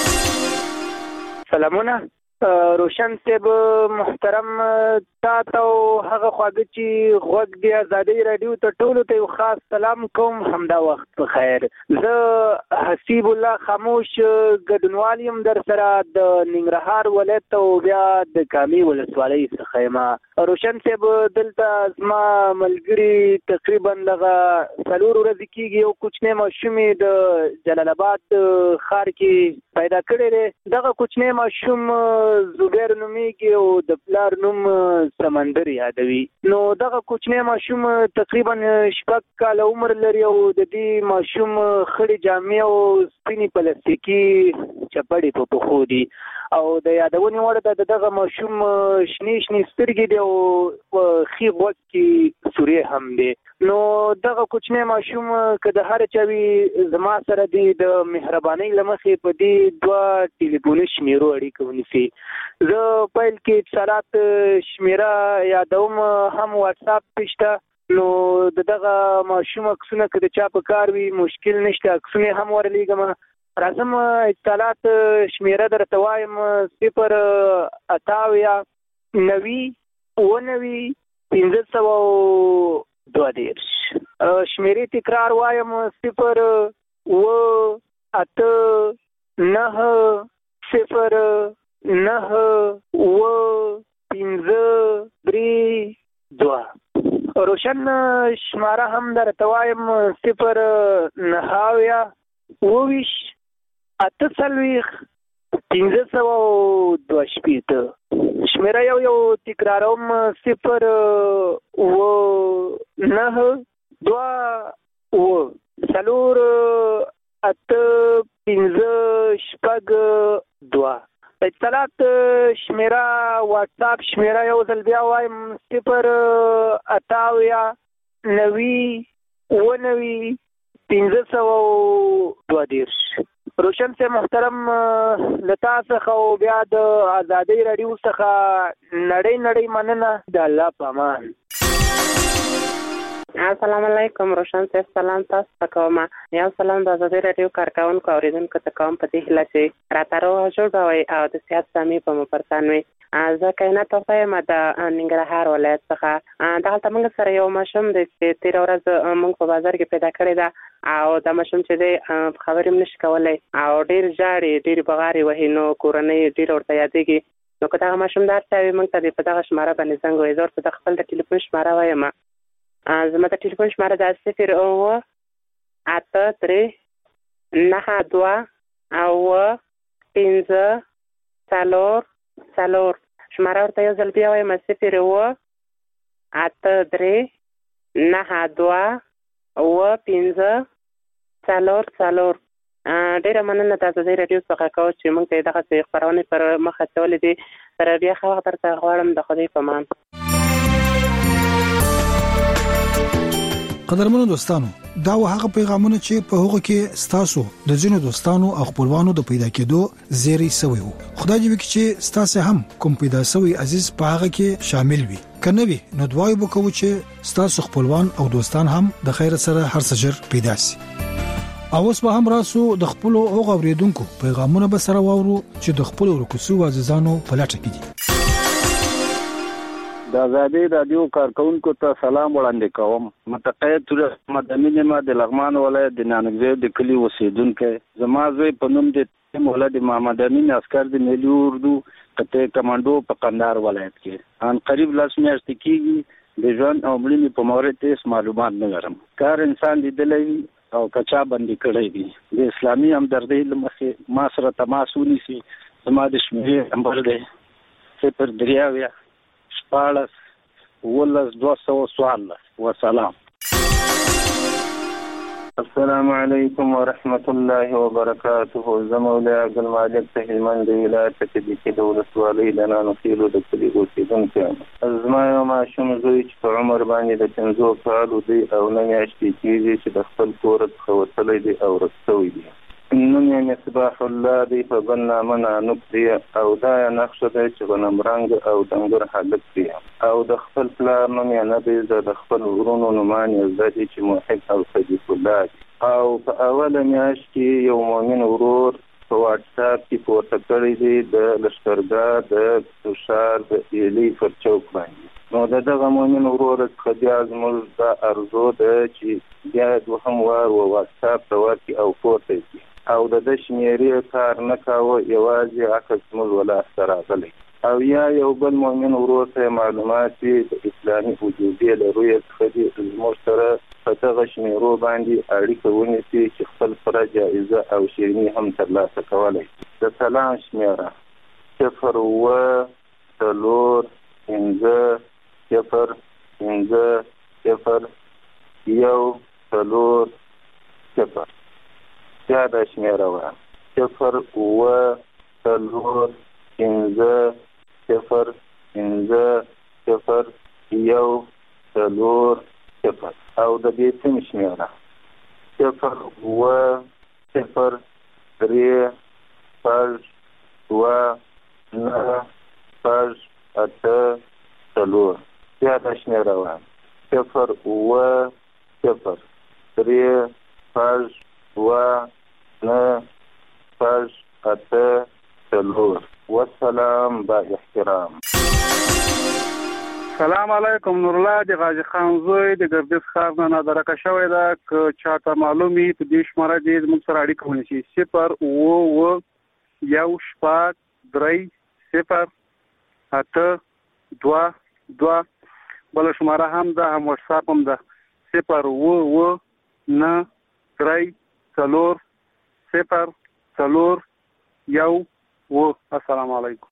سلامونه روشن صاحب محترم تا ته او هغه خواږه چې غوږ د ازادۍ راډیو ته ټولو ته یو خاص سلام کوم. همدا وخت په خیر. زه حسیب الله خاموش ګډونوال یم در سره د ننګرهار ولایت او بیا د کامې ولسوالۍ څخه یم. روشن صاحب دلته زما ملګري تقریبا دغه څلور ورځې کېږي یو کوچنی ماشوم یې د جلال آباد ښار کې پیدا کړی دی. دغه کوچنی ماشوم زبیر نومیږي او د پلار نوم سمندر یادوي. نو دغه کوچنی ماشوم تقریبا شپږ کاله عمر لري او د دې ماشوم خړې جامې او سپینې پلاستیکي چپړې په پښو دي او د یادونې وړ ده د دغه ماشوم شنې شنې سترګې دي او ښي غوږ کې سورې هم دي. نو دغه کوچنی ماشوم که د هر چا وي زما سره دی د مهربانۍ له مخې په دې دوه ټلیفوني شمیرو اړیکه ونیسي. زه پیل کې اتصالات شمیره یادوم هم واټساپ کې شته. نو د دغه ماشوم عکسونه که د چا په کار وي مشکل نشته عکسونه هم ورلیږم. راځم اتصالات شمیره درته وایم صفر اته اویا نوي اوه نوي پنځه سوه دوه دېرش. شمیرې تکرار وایم صفر اوه اته نهه صفر نهه اوه پنځه درې دوه. روشن شماره هم درته وایم صفر نهه اویا اوه ویشت اته څلوېښت پنځه سوه دوه شپېته. شمیره یو یو تکراروم صفر اوه نهه دوه اوه څلور اته پنځه شپږ دوه. اتصالات شمیره واتس اپ شمیره یو ځل بیا وایم صفر اتاویا نوي ونوي پنځه سوه دوه دېرش. روشن صاحب محترم له تا څخه او بیا د ازادۍ راډیو څخه نړۍ نړۍ مننه د الله په امان. السلام علیکم روشن صاحب، سلام تاسو ته کوم. یو سلام د ازادۍ راډیو کارکونکو اوریدونکو ته کوم په دې هیله چې راته روغ جوړ وئ او د صحت سامي په مو پرسان وي. زه کائنات توفه یم د ننګرهار ولایت څخه. دغلته موږ سره یو ماشوم دی چې تېره ورځ موږ په بازار کې پیدا کړی ده او دا ماشوم چې دی خبرې هم نشي کولی او ډېر ژاړي، ډېرې بغارې وهي، نو کورنۍ ډېر ورته یادېږي. نو که دغه ماشوم د هر چا وي موږ ته دې په دغه شماره باندې زنګ ووایي. زه ورته د خپل د ټلیفون شماره وایم. زما د ټلیفون شماره ده صفر اوه اته درې نهه دوه اوه پنځه څلور څلور. شماره ورته یو ځل بیا وایم صفر اوه اته درې نهه دوه اوه پنځه څلور څلور. ډېره مننه د ازادۍ راډیو څخه کوو چې موږ ته یې دغسې خپرونې پر مخ اچولې دي. تر بیا ښه وخت درته غواړم. د خدای په امان. قدرمنو دوستانو، دا و هغه پیغامونه چې په هغه کې ستاسو د ځینو دوستانو او خپلوانو د پیدا کېدو زیری سوي وو. خدای دې وکړي چې ستاسو هم کوم پیدا سوي عزیز په هغه کې شامل وي. کنه وي نو دعای وکړو چې ستاسو خپلوان او دوستان هم د خیر سره هر سجر پیدا سي. او اوس به هم راسو د خپل او غوړیدونکو پیغامونه به سره واورو چې د خپل ورکوسو عزیزانو په لټه کې دي. د ازادۍ راډیو کارکونکو ته سلام وړاندې کوم. متقاعد مدني نما د لغمان ولایت د نانګزی د کلی اوسیدونکی. زما زوی په نوم د مولد محمد امین عسکر د ملي اردو قطعه کمانډو په قندهار ولایت کې ان قریب لاس میاشتې کېږي. د ژوند او مړینې په مورد هیڅ معلومات نه لرم. کار انسان لیدلی وي او کچا باندې کړی دی. د اسلامي همدردۍ له مخې ما سره تماس ونیسي. زما د شمیرې نمبر دی صفر درې اویا شپاړس اوولس دوه سوه څوارلس. وسلام. السلام علیکم ورحمت الله وبرکاته. زه مولا عبدالمالک د هلمند ولایت کې د ولسوالۍ د نانوخیلو د کلي اوسېدونکی یم. زما یو ماشوم زوی چې په عمر باندې د پنځو کالو دی او نه میاشتې کېږي چې د خپل کوره څخه وتلی دی او ورک شوی دی. نوم یې مصباح الله دی، په بل نامه نانوک دی او دا یې نقشه دی چې غنمرنګ او ډنګر هلک دی او د خپل پلار نوم یې نه دی. زه د خپل ورونو نومان یې زده دي چې محب او صدیق الله دی. او په اوله میاشت کې یو مؤمن ورور په واټساپ کې پورته کړی دی د لښکرګاه د تشار د ایلي پر چوک باندې. نو د دغه مؤمن ورور څخه بیا زموږ دا ارزو ده چې بیا دوهم وار و واټساپ ته ورکړي او پورته کړي او د ده شمېرې کار نه کاوه، یوازې عکس زموږ ولاسته راغلی. او یا یو بل مؤمن ورور ته معلومات وي د اسلامي وجوبې له رویې څخه دي زموږ سره په دغه شمېرو باندې اړیکه ونیسي چې خپل سره جایزه او شیریني هم ترلاسه کولی. د سلام شمېره صفر اوه څلور پنځه صفر پنځه صفر یو څلور صفر. بیا دا شمېره وه صفر اوه څلور پنځه صفر پنځه صفر یو څلور صفر. او د دې سیم شمېره صفر اوه صفر درې شپږ دوه نهه شپږ اته څلور. بیا دا شمېره وه صفر اوه صفر درې شپږ دوه نهه شپږ اته څلور. والسلام با احترام. سلام علیکم. نور الله د غازی خان زوی د ګردیز ښار نه نادرکه شوی ده. که چاته معلوم وي په دې شماره دې زموږ سره اړیکه ونیسي. صفر اوه اوه یو شپږ درې صفر اته دوه دوه. بله شماره هم ده، هم وټساپ هم ده. صفر اوه اوه نهه درې څلور صفر څلور یو اوه. السلام علیکم.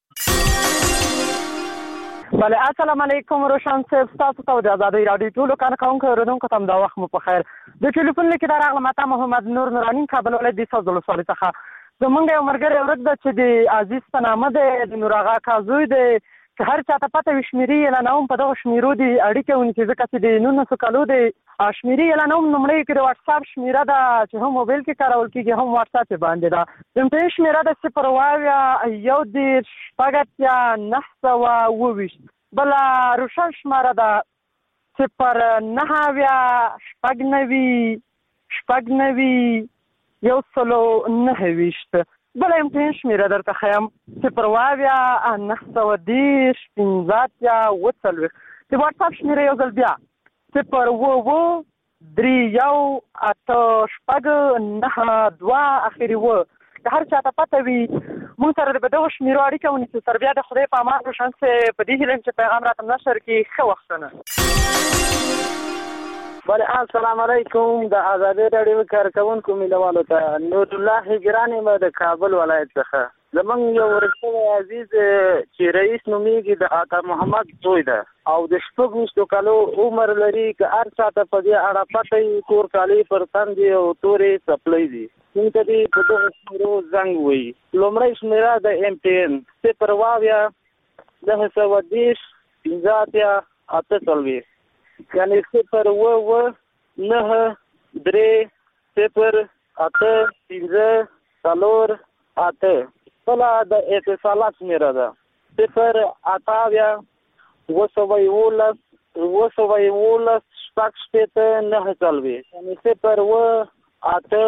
بله السلام علیکم روشن صاحب، تاسو ته د ازادۍ راډیو ټولو کارکونکو اوریدونکو ته دا وخت مو په خیر. د ټلیفون لیکې دا راغلم اته محمد نور نوراني کابل ولایت د سوځ ولسوالۍ څخه. زمونږ یو ملګری ورک ده چې د عزیز په نامه دی د نور آغا کازوی دی که هر چاته پته وي شمېرې اعلانوم په دغو شمېرو د اړیکه ونیسي ځکه چې د نولسو کالو د شمېرې اعلانوم لومړی کې د واتساپ شمېره ده چې هم موبایل کې کارول کېږي هم واتساپ یې باندې ده امتحان شمېره ده صفر اوه اویا یو دېرش شپږ اتیا نهه سوه اوه ویشت بله روشن شماره ده صفر نهه اویا شپږ نوي شپږ نوي یو سلو نهه ویشت بله امتحان شمېره درته ښیم صفر اوه اویا نهه سوه دېرش پنځه اتیا اووه څلوېښت د واتساپ شمېره یو ځل بیا صفر اوه اوه درې یو اته شپږ نهه دوه اخري اووه که هر چاته پته وي مونږ سره د په دغو شمېرو اړیکه ونیسي سر بیا د خدای په امان روشن صاحب په دې هیله یم چې پیغام راته نشر کړي ښه وختونه بله السلام علیکم د ازادي راډیو کارکوونکو مینوالو ته نور الله هجران یم د کابل ولایت څخه زمونږ یو ورسوی عزیز چې رئیس نومیږي د عطا محمد زوی ده او د شپږ ویشتو کالو عمر لري که هر چاته په دې اړه پته وي تور کالي پر تن دي او تورې څپلۍ دي موږ ته دې په دغو شمېرو زنګ وایي لومړی شمېره د ایم پی ان صفر اوه اویا نهه سوه دېرش پنځه اتیا اته څلوېښت یعنی صفر اوه اوه نهه درې صفر اته پنځه څلور اته بله د اتصالات شمېره ده صفر اته اویا اوه سوه یولس اوه سوه یولس شپږ شپېته نهه څلوېښت یعنی صفر اوه اته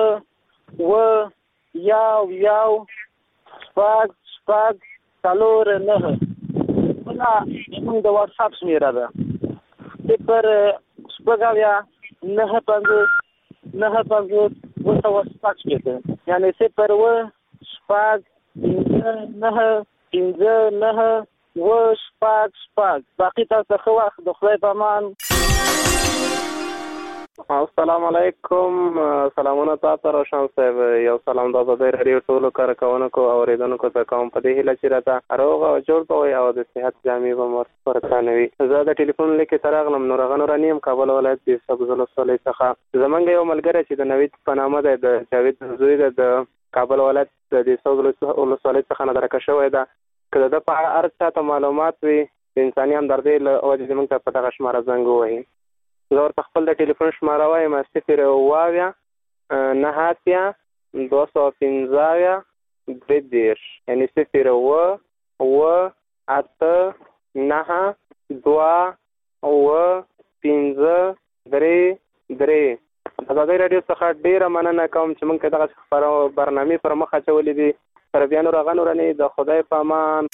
اوه یو یو شپږ شپږ څلور نهه بله زموږ د واتساپ شمېره ده صفر شپږ اویا نهه پنځوس نهه پنځوس اوه سوه شپږ شپېته یعنې صفر اوه شپږ پنځه نهه پنځه نهه اوه شپږ شپږ باقي تاسو ښه وخت د خدای په امان السلام علیکم سلامونه تاسو روشن صاحب یو سلام د ازادي راډیو ټولو کارکوونکو او اوریدونکو ته کوم په دې هیله چې راته روغ او جوړ کوئ او د صحت جامې به مو ورکانوي زه د ټلیفون لیکې ته راغلم نور هغه نوراني یم کابل ولایت د سبزل ولسوالۍ څخه زمونږ یو ملګری چې د نوید په نامه دی د جاوید زوی دی د کابل ولایت د سبزل ولسوالۍ څخه نادرکه شوی ده که د ده په اړه هر چاته معلومات وي د انساني همدردۍ له وجې زموږ ته په دغه شماره زنګ ووهي زه ورته خپل د ټلیفون شماره وایم صفر اوه اویا نهه اتیا دوه سوه پنځه اویا درې دېرش یعنې صفر اوه اوه اته نهه دوه اوه پنځه درې درې د ازادۍ راډیو څخه ډېره مننه کوم چې موږ ته دغه برنامې پر مخ اچولې دي سره بیا نور هغه نورانې د خدای په امان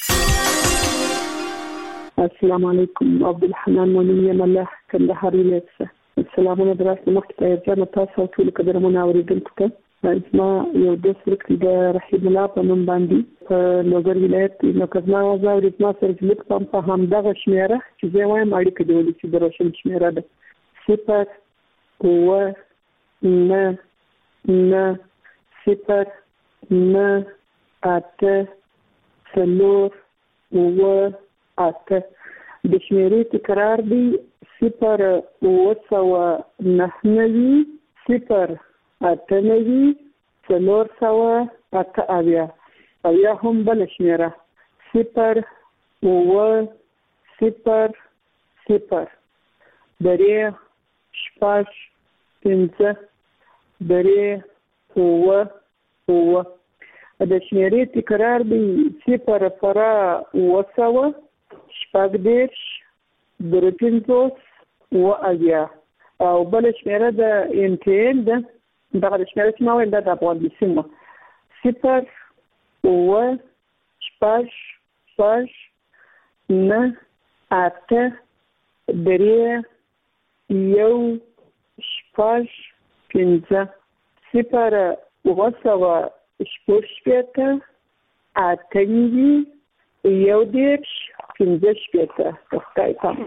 السلام علیکم عبدالحنان مونیم یم الله کندهار ولایت څخه سلامونه دراسته مخکې ته جانه تاسو او ټولو قدرمنو اورېدونکو ته زما یو دوست ورک د رحیم الله په نوم باندې په لوګر ولایت نو که زما اواز اوري زما سره چې لږ پام په همدغه شمېره چې زه وایم اړیکه دې ونیسي د روشن شمېره ده صفر اوه نه نه صفر نه اته څلور اوه اته د شمېرې تکرار دی صفر اوه سوه نهه نوي صفر اته نوي څلور سوه اته اویا او یا هم بله شمېره صفر اوه صفر صفر درې شپږ پنځه درې اوه اوه د شمېرې تکرار دی صفر فرا اوه سوه شپږ دېرش درې پنځوس اوه اویا او بله شمېره د ایم ټي این ده دغه د شمېره چې ما ویل دا د افغان سیمه صفر اوه شپږ شپږ نه اته درې یو شپږ پنځه صفر اوه سوه شپږ شپېته اته نوي یو دېرش پنځه شپېته د خدای پام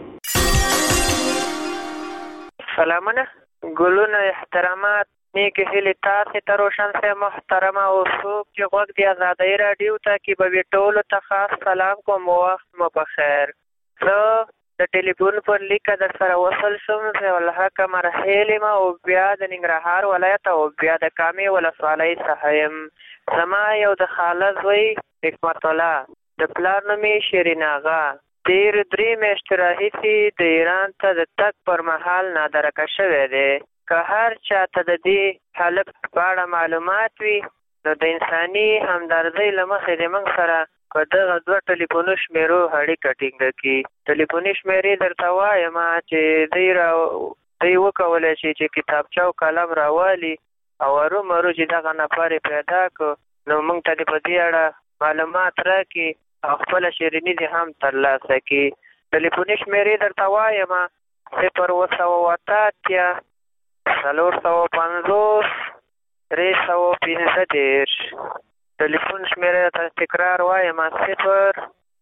سلامونه ګلونه احترامات نیکې هیلې تاسې ته روشن صاحب محترمه او څوک چې غوږ د ازادۍ راډیو ته کې به وي ټولو ته خاص سلام کوم وخت مو په خیر زه د ټلیفون پر لیکه در سره وصل شوم زه الحق مرحیل یم او بیا د ننګرهار ولایت او بیا د کامې ولسوالۍ څخه یم. زما یو د خاله زوی حکمت الله د پلار نوم یې شیرین اغا تېر درې میاشتې راهیسې د ایران ته د تګ پر مهال نادرکه شوی دی. که هر چاته د دې هلک په اړه معلومات وي نو د انساني همدردۍ له مخې د موږ سره په دغه دوه ټلیفونو شمېرو اړیکه ټینګه کړي. ټلیفوني شمېرې درته وایم چې دوی را دوی وکولی شي چې کتابچه او قلم راوالي او ارومرو چې دغه نفر یې پیدا کړو نو موږ ته دې په دې اړه معلومات راکړي او خپله شیریني دې هم ترلاسه کړي. ټلیفوني شمېرې درته وایم صفر اووه سوه اته اتیا څلور سوه پنځوس درې سوه پنځه دېرش. ټلیفون شمېره ته تکرار وایم صفر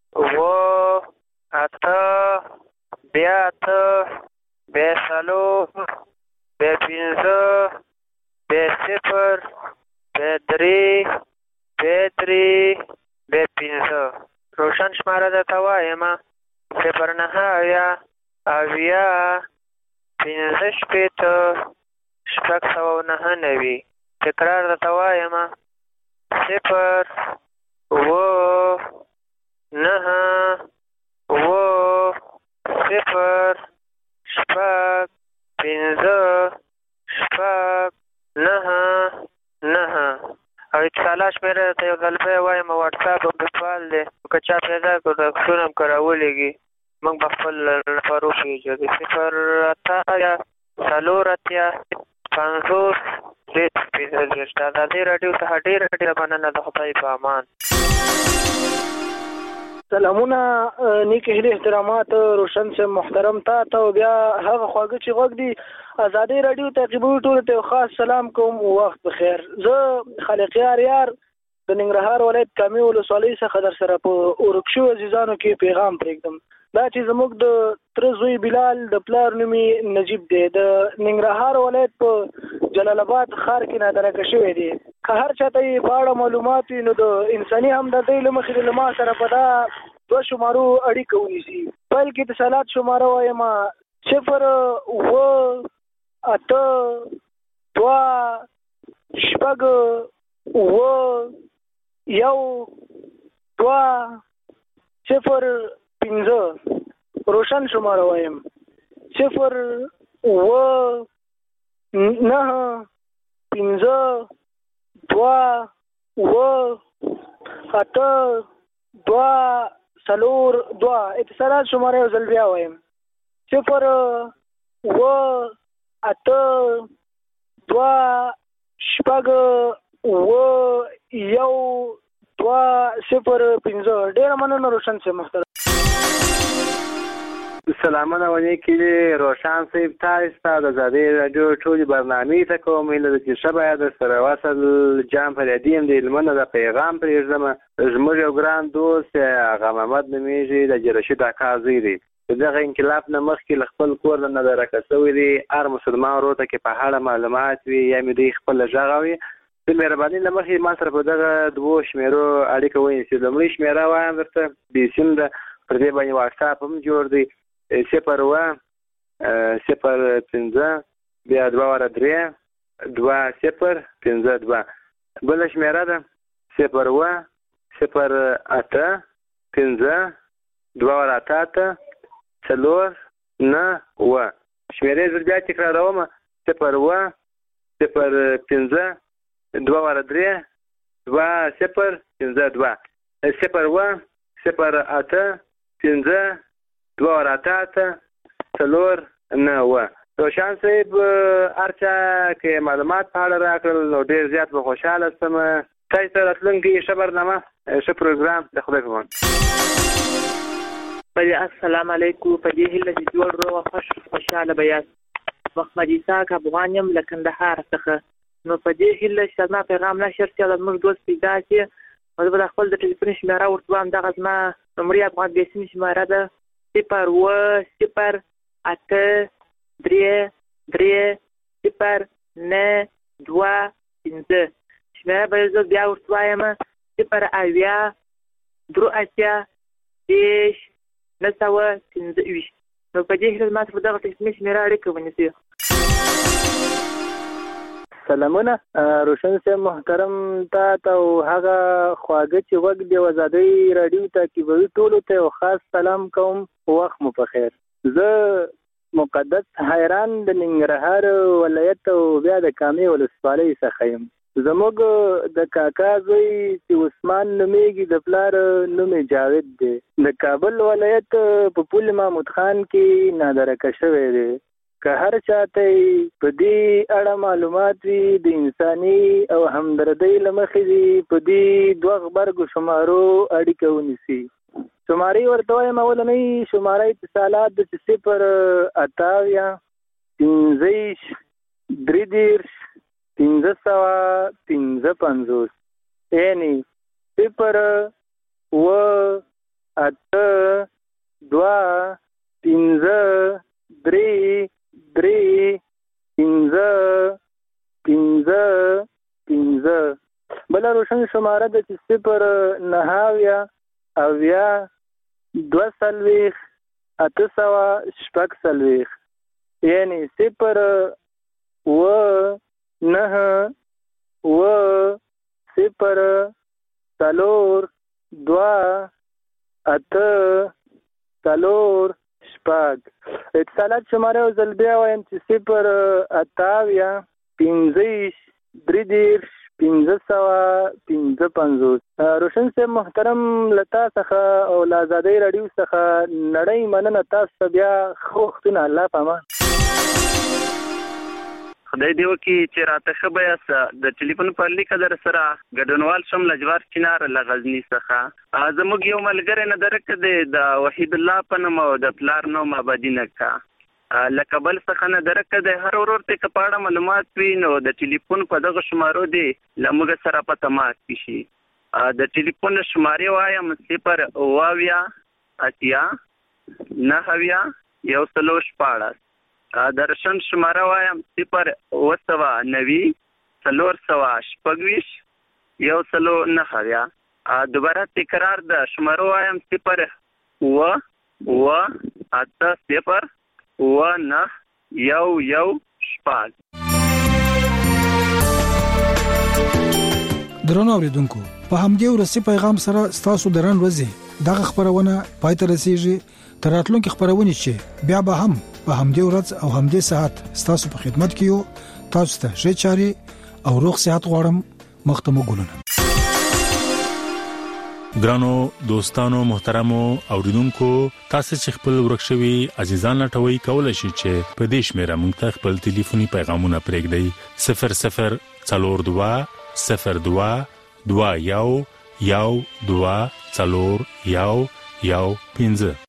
اووه اته بیا اته بیا څلور بیا پنځه بیا صفر بیا درې بیا درې بیا پنځه. روشن شماره درته وایم صفر نهه اویا اویا پنځه شپېته شپږ سوه نهه نوي. تکرار درته وایم صفر اووه نهه اووه صفر شپږ پنځه شپږ نهه نهه. او اتصالات شمېره درته یو ځل بیا وایم واټساپ او پیپال دی که چا پیدا کړو د عکسونه هم که راولېږي موږ به خپل نفر وپېژنو. صفر اته اتیا څلور اتیا پنځوس درې پنځه دېرش. د ازادۍ راډیو څخه ډېره ډېره مننه. د خدای په امان. سلامونه نیک هیلې احترامات روشن صاحب محترم تا ته او بیا هغه خواږه چې غوږ دي ازادۍ راډیو تعقیبوي ټولو ته یو خاص سلام کوم. وخت بخیر. زه خالقیار یار د ننګرهار ولایت کامې ولسوالۍ څخه در سره په ورک شوو عزیزانو کې پیغام پرېږدم. دا چې زموږ د تره زوی بلال د پلار نوم یې نجیب دی د ننګرهار ولایت په جلال آباد ښار کې نادرکه شوی دی. که هر چاته یې په اړه معلومات وي نو د انساني همدردۍ له مخې له ما سره په دا دوه شمارو اړیکه ونیسي. پیل کې اتصالات شماره وایم صفر اووه اته دوه شپږ اووه یو دوه صفر پنځه. روشن شماره وایم صفر اووه نهه پنځه دوه اووه اته دوه څلور دوه. اتصالات شماره یو ځل بیا وایم صفر اووه اته دوه شپږ اووه یو دوه صفر پنځه. ډېره مننه روشن صاحب محترم. سلامونه ونیکې روشن صاحب تاسو ته د ازادۍ راډیو ټولې برنامې ته کوم هیله ده چې ښه باید در سره وصل جان فریدي یم د هلمند د پیغام پرېږدم. زموږ یو ګران دوست هغه محمد نومیږي د جرشید اکا زوی دی. د دغه انقلاب نه مخکې له خپل کور نه نادرکه شوی دی. هر مسلمان ورور ته کې په اړه معلومات وي یا مې دوی خپل غږ اوري د مهربانۍ له مخې ما سره په دغه دوو شمېرو اړیکه ونیسي. لومړۍ شمېره وایم درته د سیم ده پر دې باندې واټساپ هم جوړ دی صفر اووه صفر پنځه بیا دوه واره درې دوه صفر پنځه دوه. بله شمېره ده صفر اووه صفر اته پنځه دوه واره اته اته څلور نه اووه. شمېرې زه بیا تکراروم صفر اووه صفر پنځه دوه واره درې دوه صفر پنځه دوه. صفر اووه صفر اته پنځه دوه واره اته اته څلور نه اووه. روشن صاحب هر چا که معلومات په اړه راکړل نو ډېر زیات به خوشحاله شم. تاسو ته راتلونکي ښه برنامه ښه پروګرام د خدای په امان. السلام علیکم. په دې هیله چې جوړ روغ خوش خوشحاله به یاست. محمد اسحاق افغان یم له کندهار څخه. نو په دې هیله چې زما پیغام نشر شي او زموږ دوست پیدا شي نو زه به د خپل د ټلیفون شمېره ورته وایم. دغه زما لومړۍ افغان بیسیم شمېره ده صفر اووه صفر اته درې درې صفر نه دوه پنځه. شمېره به زه بیا ورته وایم صفر اویا درې اتیا دېرش نهه سوه پنځه ویشت. نو په دې هیله ماته په دغه ټکنیک مې اړیکه ونیسي. سلامونه روشن صاحب محترم تا ته او هغه خواږه چې وګ دی آزادۍ رادیو تعقیبوي ټولو ته یو خاص سلام کوم. وخت مو په خیر. زه مقدس حیران د ننګرهار ولایت او بیا د کامې ولسوالۍ څخه یم. زموږ د کاکا زوی چې عثمان نومیږي د پلار نوم جاوید دی. د کابل ولایت په پل محمود خان کې نادرکه شوی دی. که هر چاته په دې اړه معلومات وي د انساني او همدردۍ له مخې دي په دې دوه غبرګو شمارو اړیکه ونیسي. شمارې ورته وایم اولنۍ شماره اتصالات د صفر اتاویا پنځه ویشت درې دېرش پنځه سوه پنځه پنځوس یعنې صفر اوه اته دوه پنځه درې درې پنځه پنځه پنځه. بله روشن شماره د چې صفر نهه اویا دوه څلوېښت اته سوه شپږ څلوېښت یعنې صفر اوه نهه اوه صفر څلور دوه اته څلور شپږ. اتصالات شماره یو ځل بیا وایم چې صفر اتاویا پنځه ویشت درې دېرش پنځه سوه پنځه پنځوس. روشن صاحب محترم له تا څخه او له آزادۍ راډیو څخه نړۍ مننه. تاسو ته بیا ښه وختونه. الله په امان. خدای دې وکړي چې راته ښه به یاست. د ټلیفون په لیکه در سره ګډونوال شم لجوار چنار له غزني څخه. زموږ یو ملګری نه درک دی د وحید الله په نوم او د پلار نوم ابدي نکا له کابل څخه نه درک دی. هر ورور ته که په اړه معلومات وي نو د ټلیفون په دغه شمارو دی له موږ سره په تماس کې شي. د ټلیفون شمارې وایم صفر اووه اتیا نهه اویا یو څلور شپاړس. د رشن شماره وایم صفر اوه سوه نوي څلور سوه شپږ ویشت یو څلور نهه اویا. دوباره تکرار د شمارو وایم صفر اوه اوه اته صفر اوه نهه یو یو شپږ. درنو اوریدونکو په همدې ورسې پیغام سره ستاسو درن ورځې دغه خبرونه پای ته رسیږي. تر راتلونکي خبرونه چې بیا به هم په همدې ورځ او همدې ساعت ستاسو په خدمت کې یو. تاسو ته ښه چاري او روغ صحت غواړم. مختمو ګلونه. ګرانو دوستانو محترمو اوریدونکو تاسو چې خپل ورکشوي عزیزان لټوي کولای شئ چې په دې شمیره موږ ته خپل ټلیفوني پیغامونه پرېږدئ. صفر صفر څلور دوه صفر دوه دوه یو یو دوه څلور یو یو پنځه.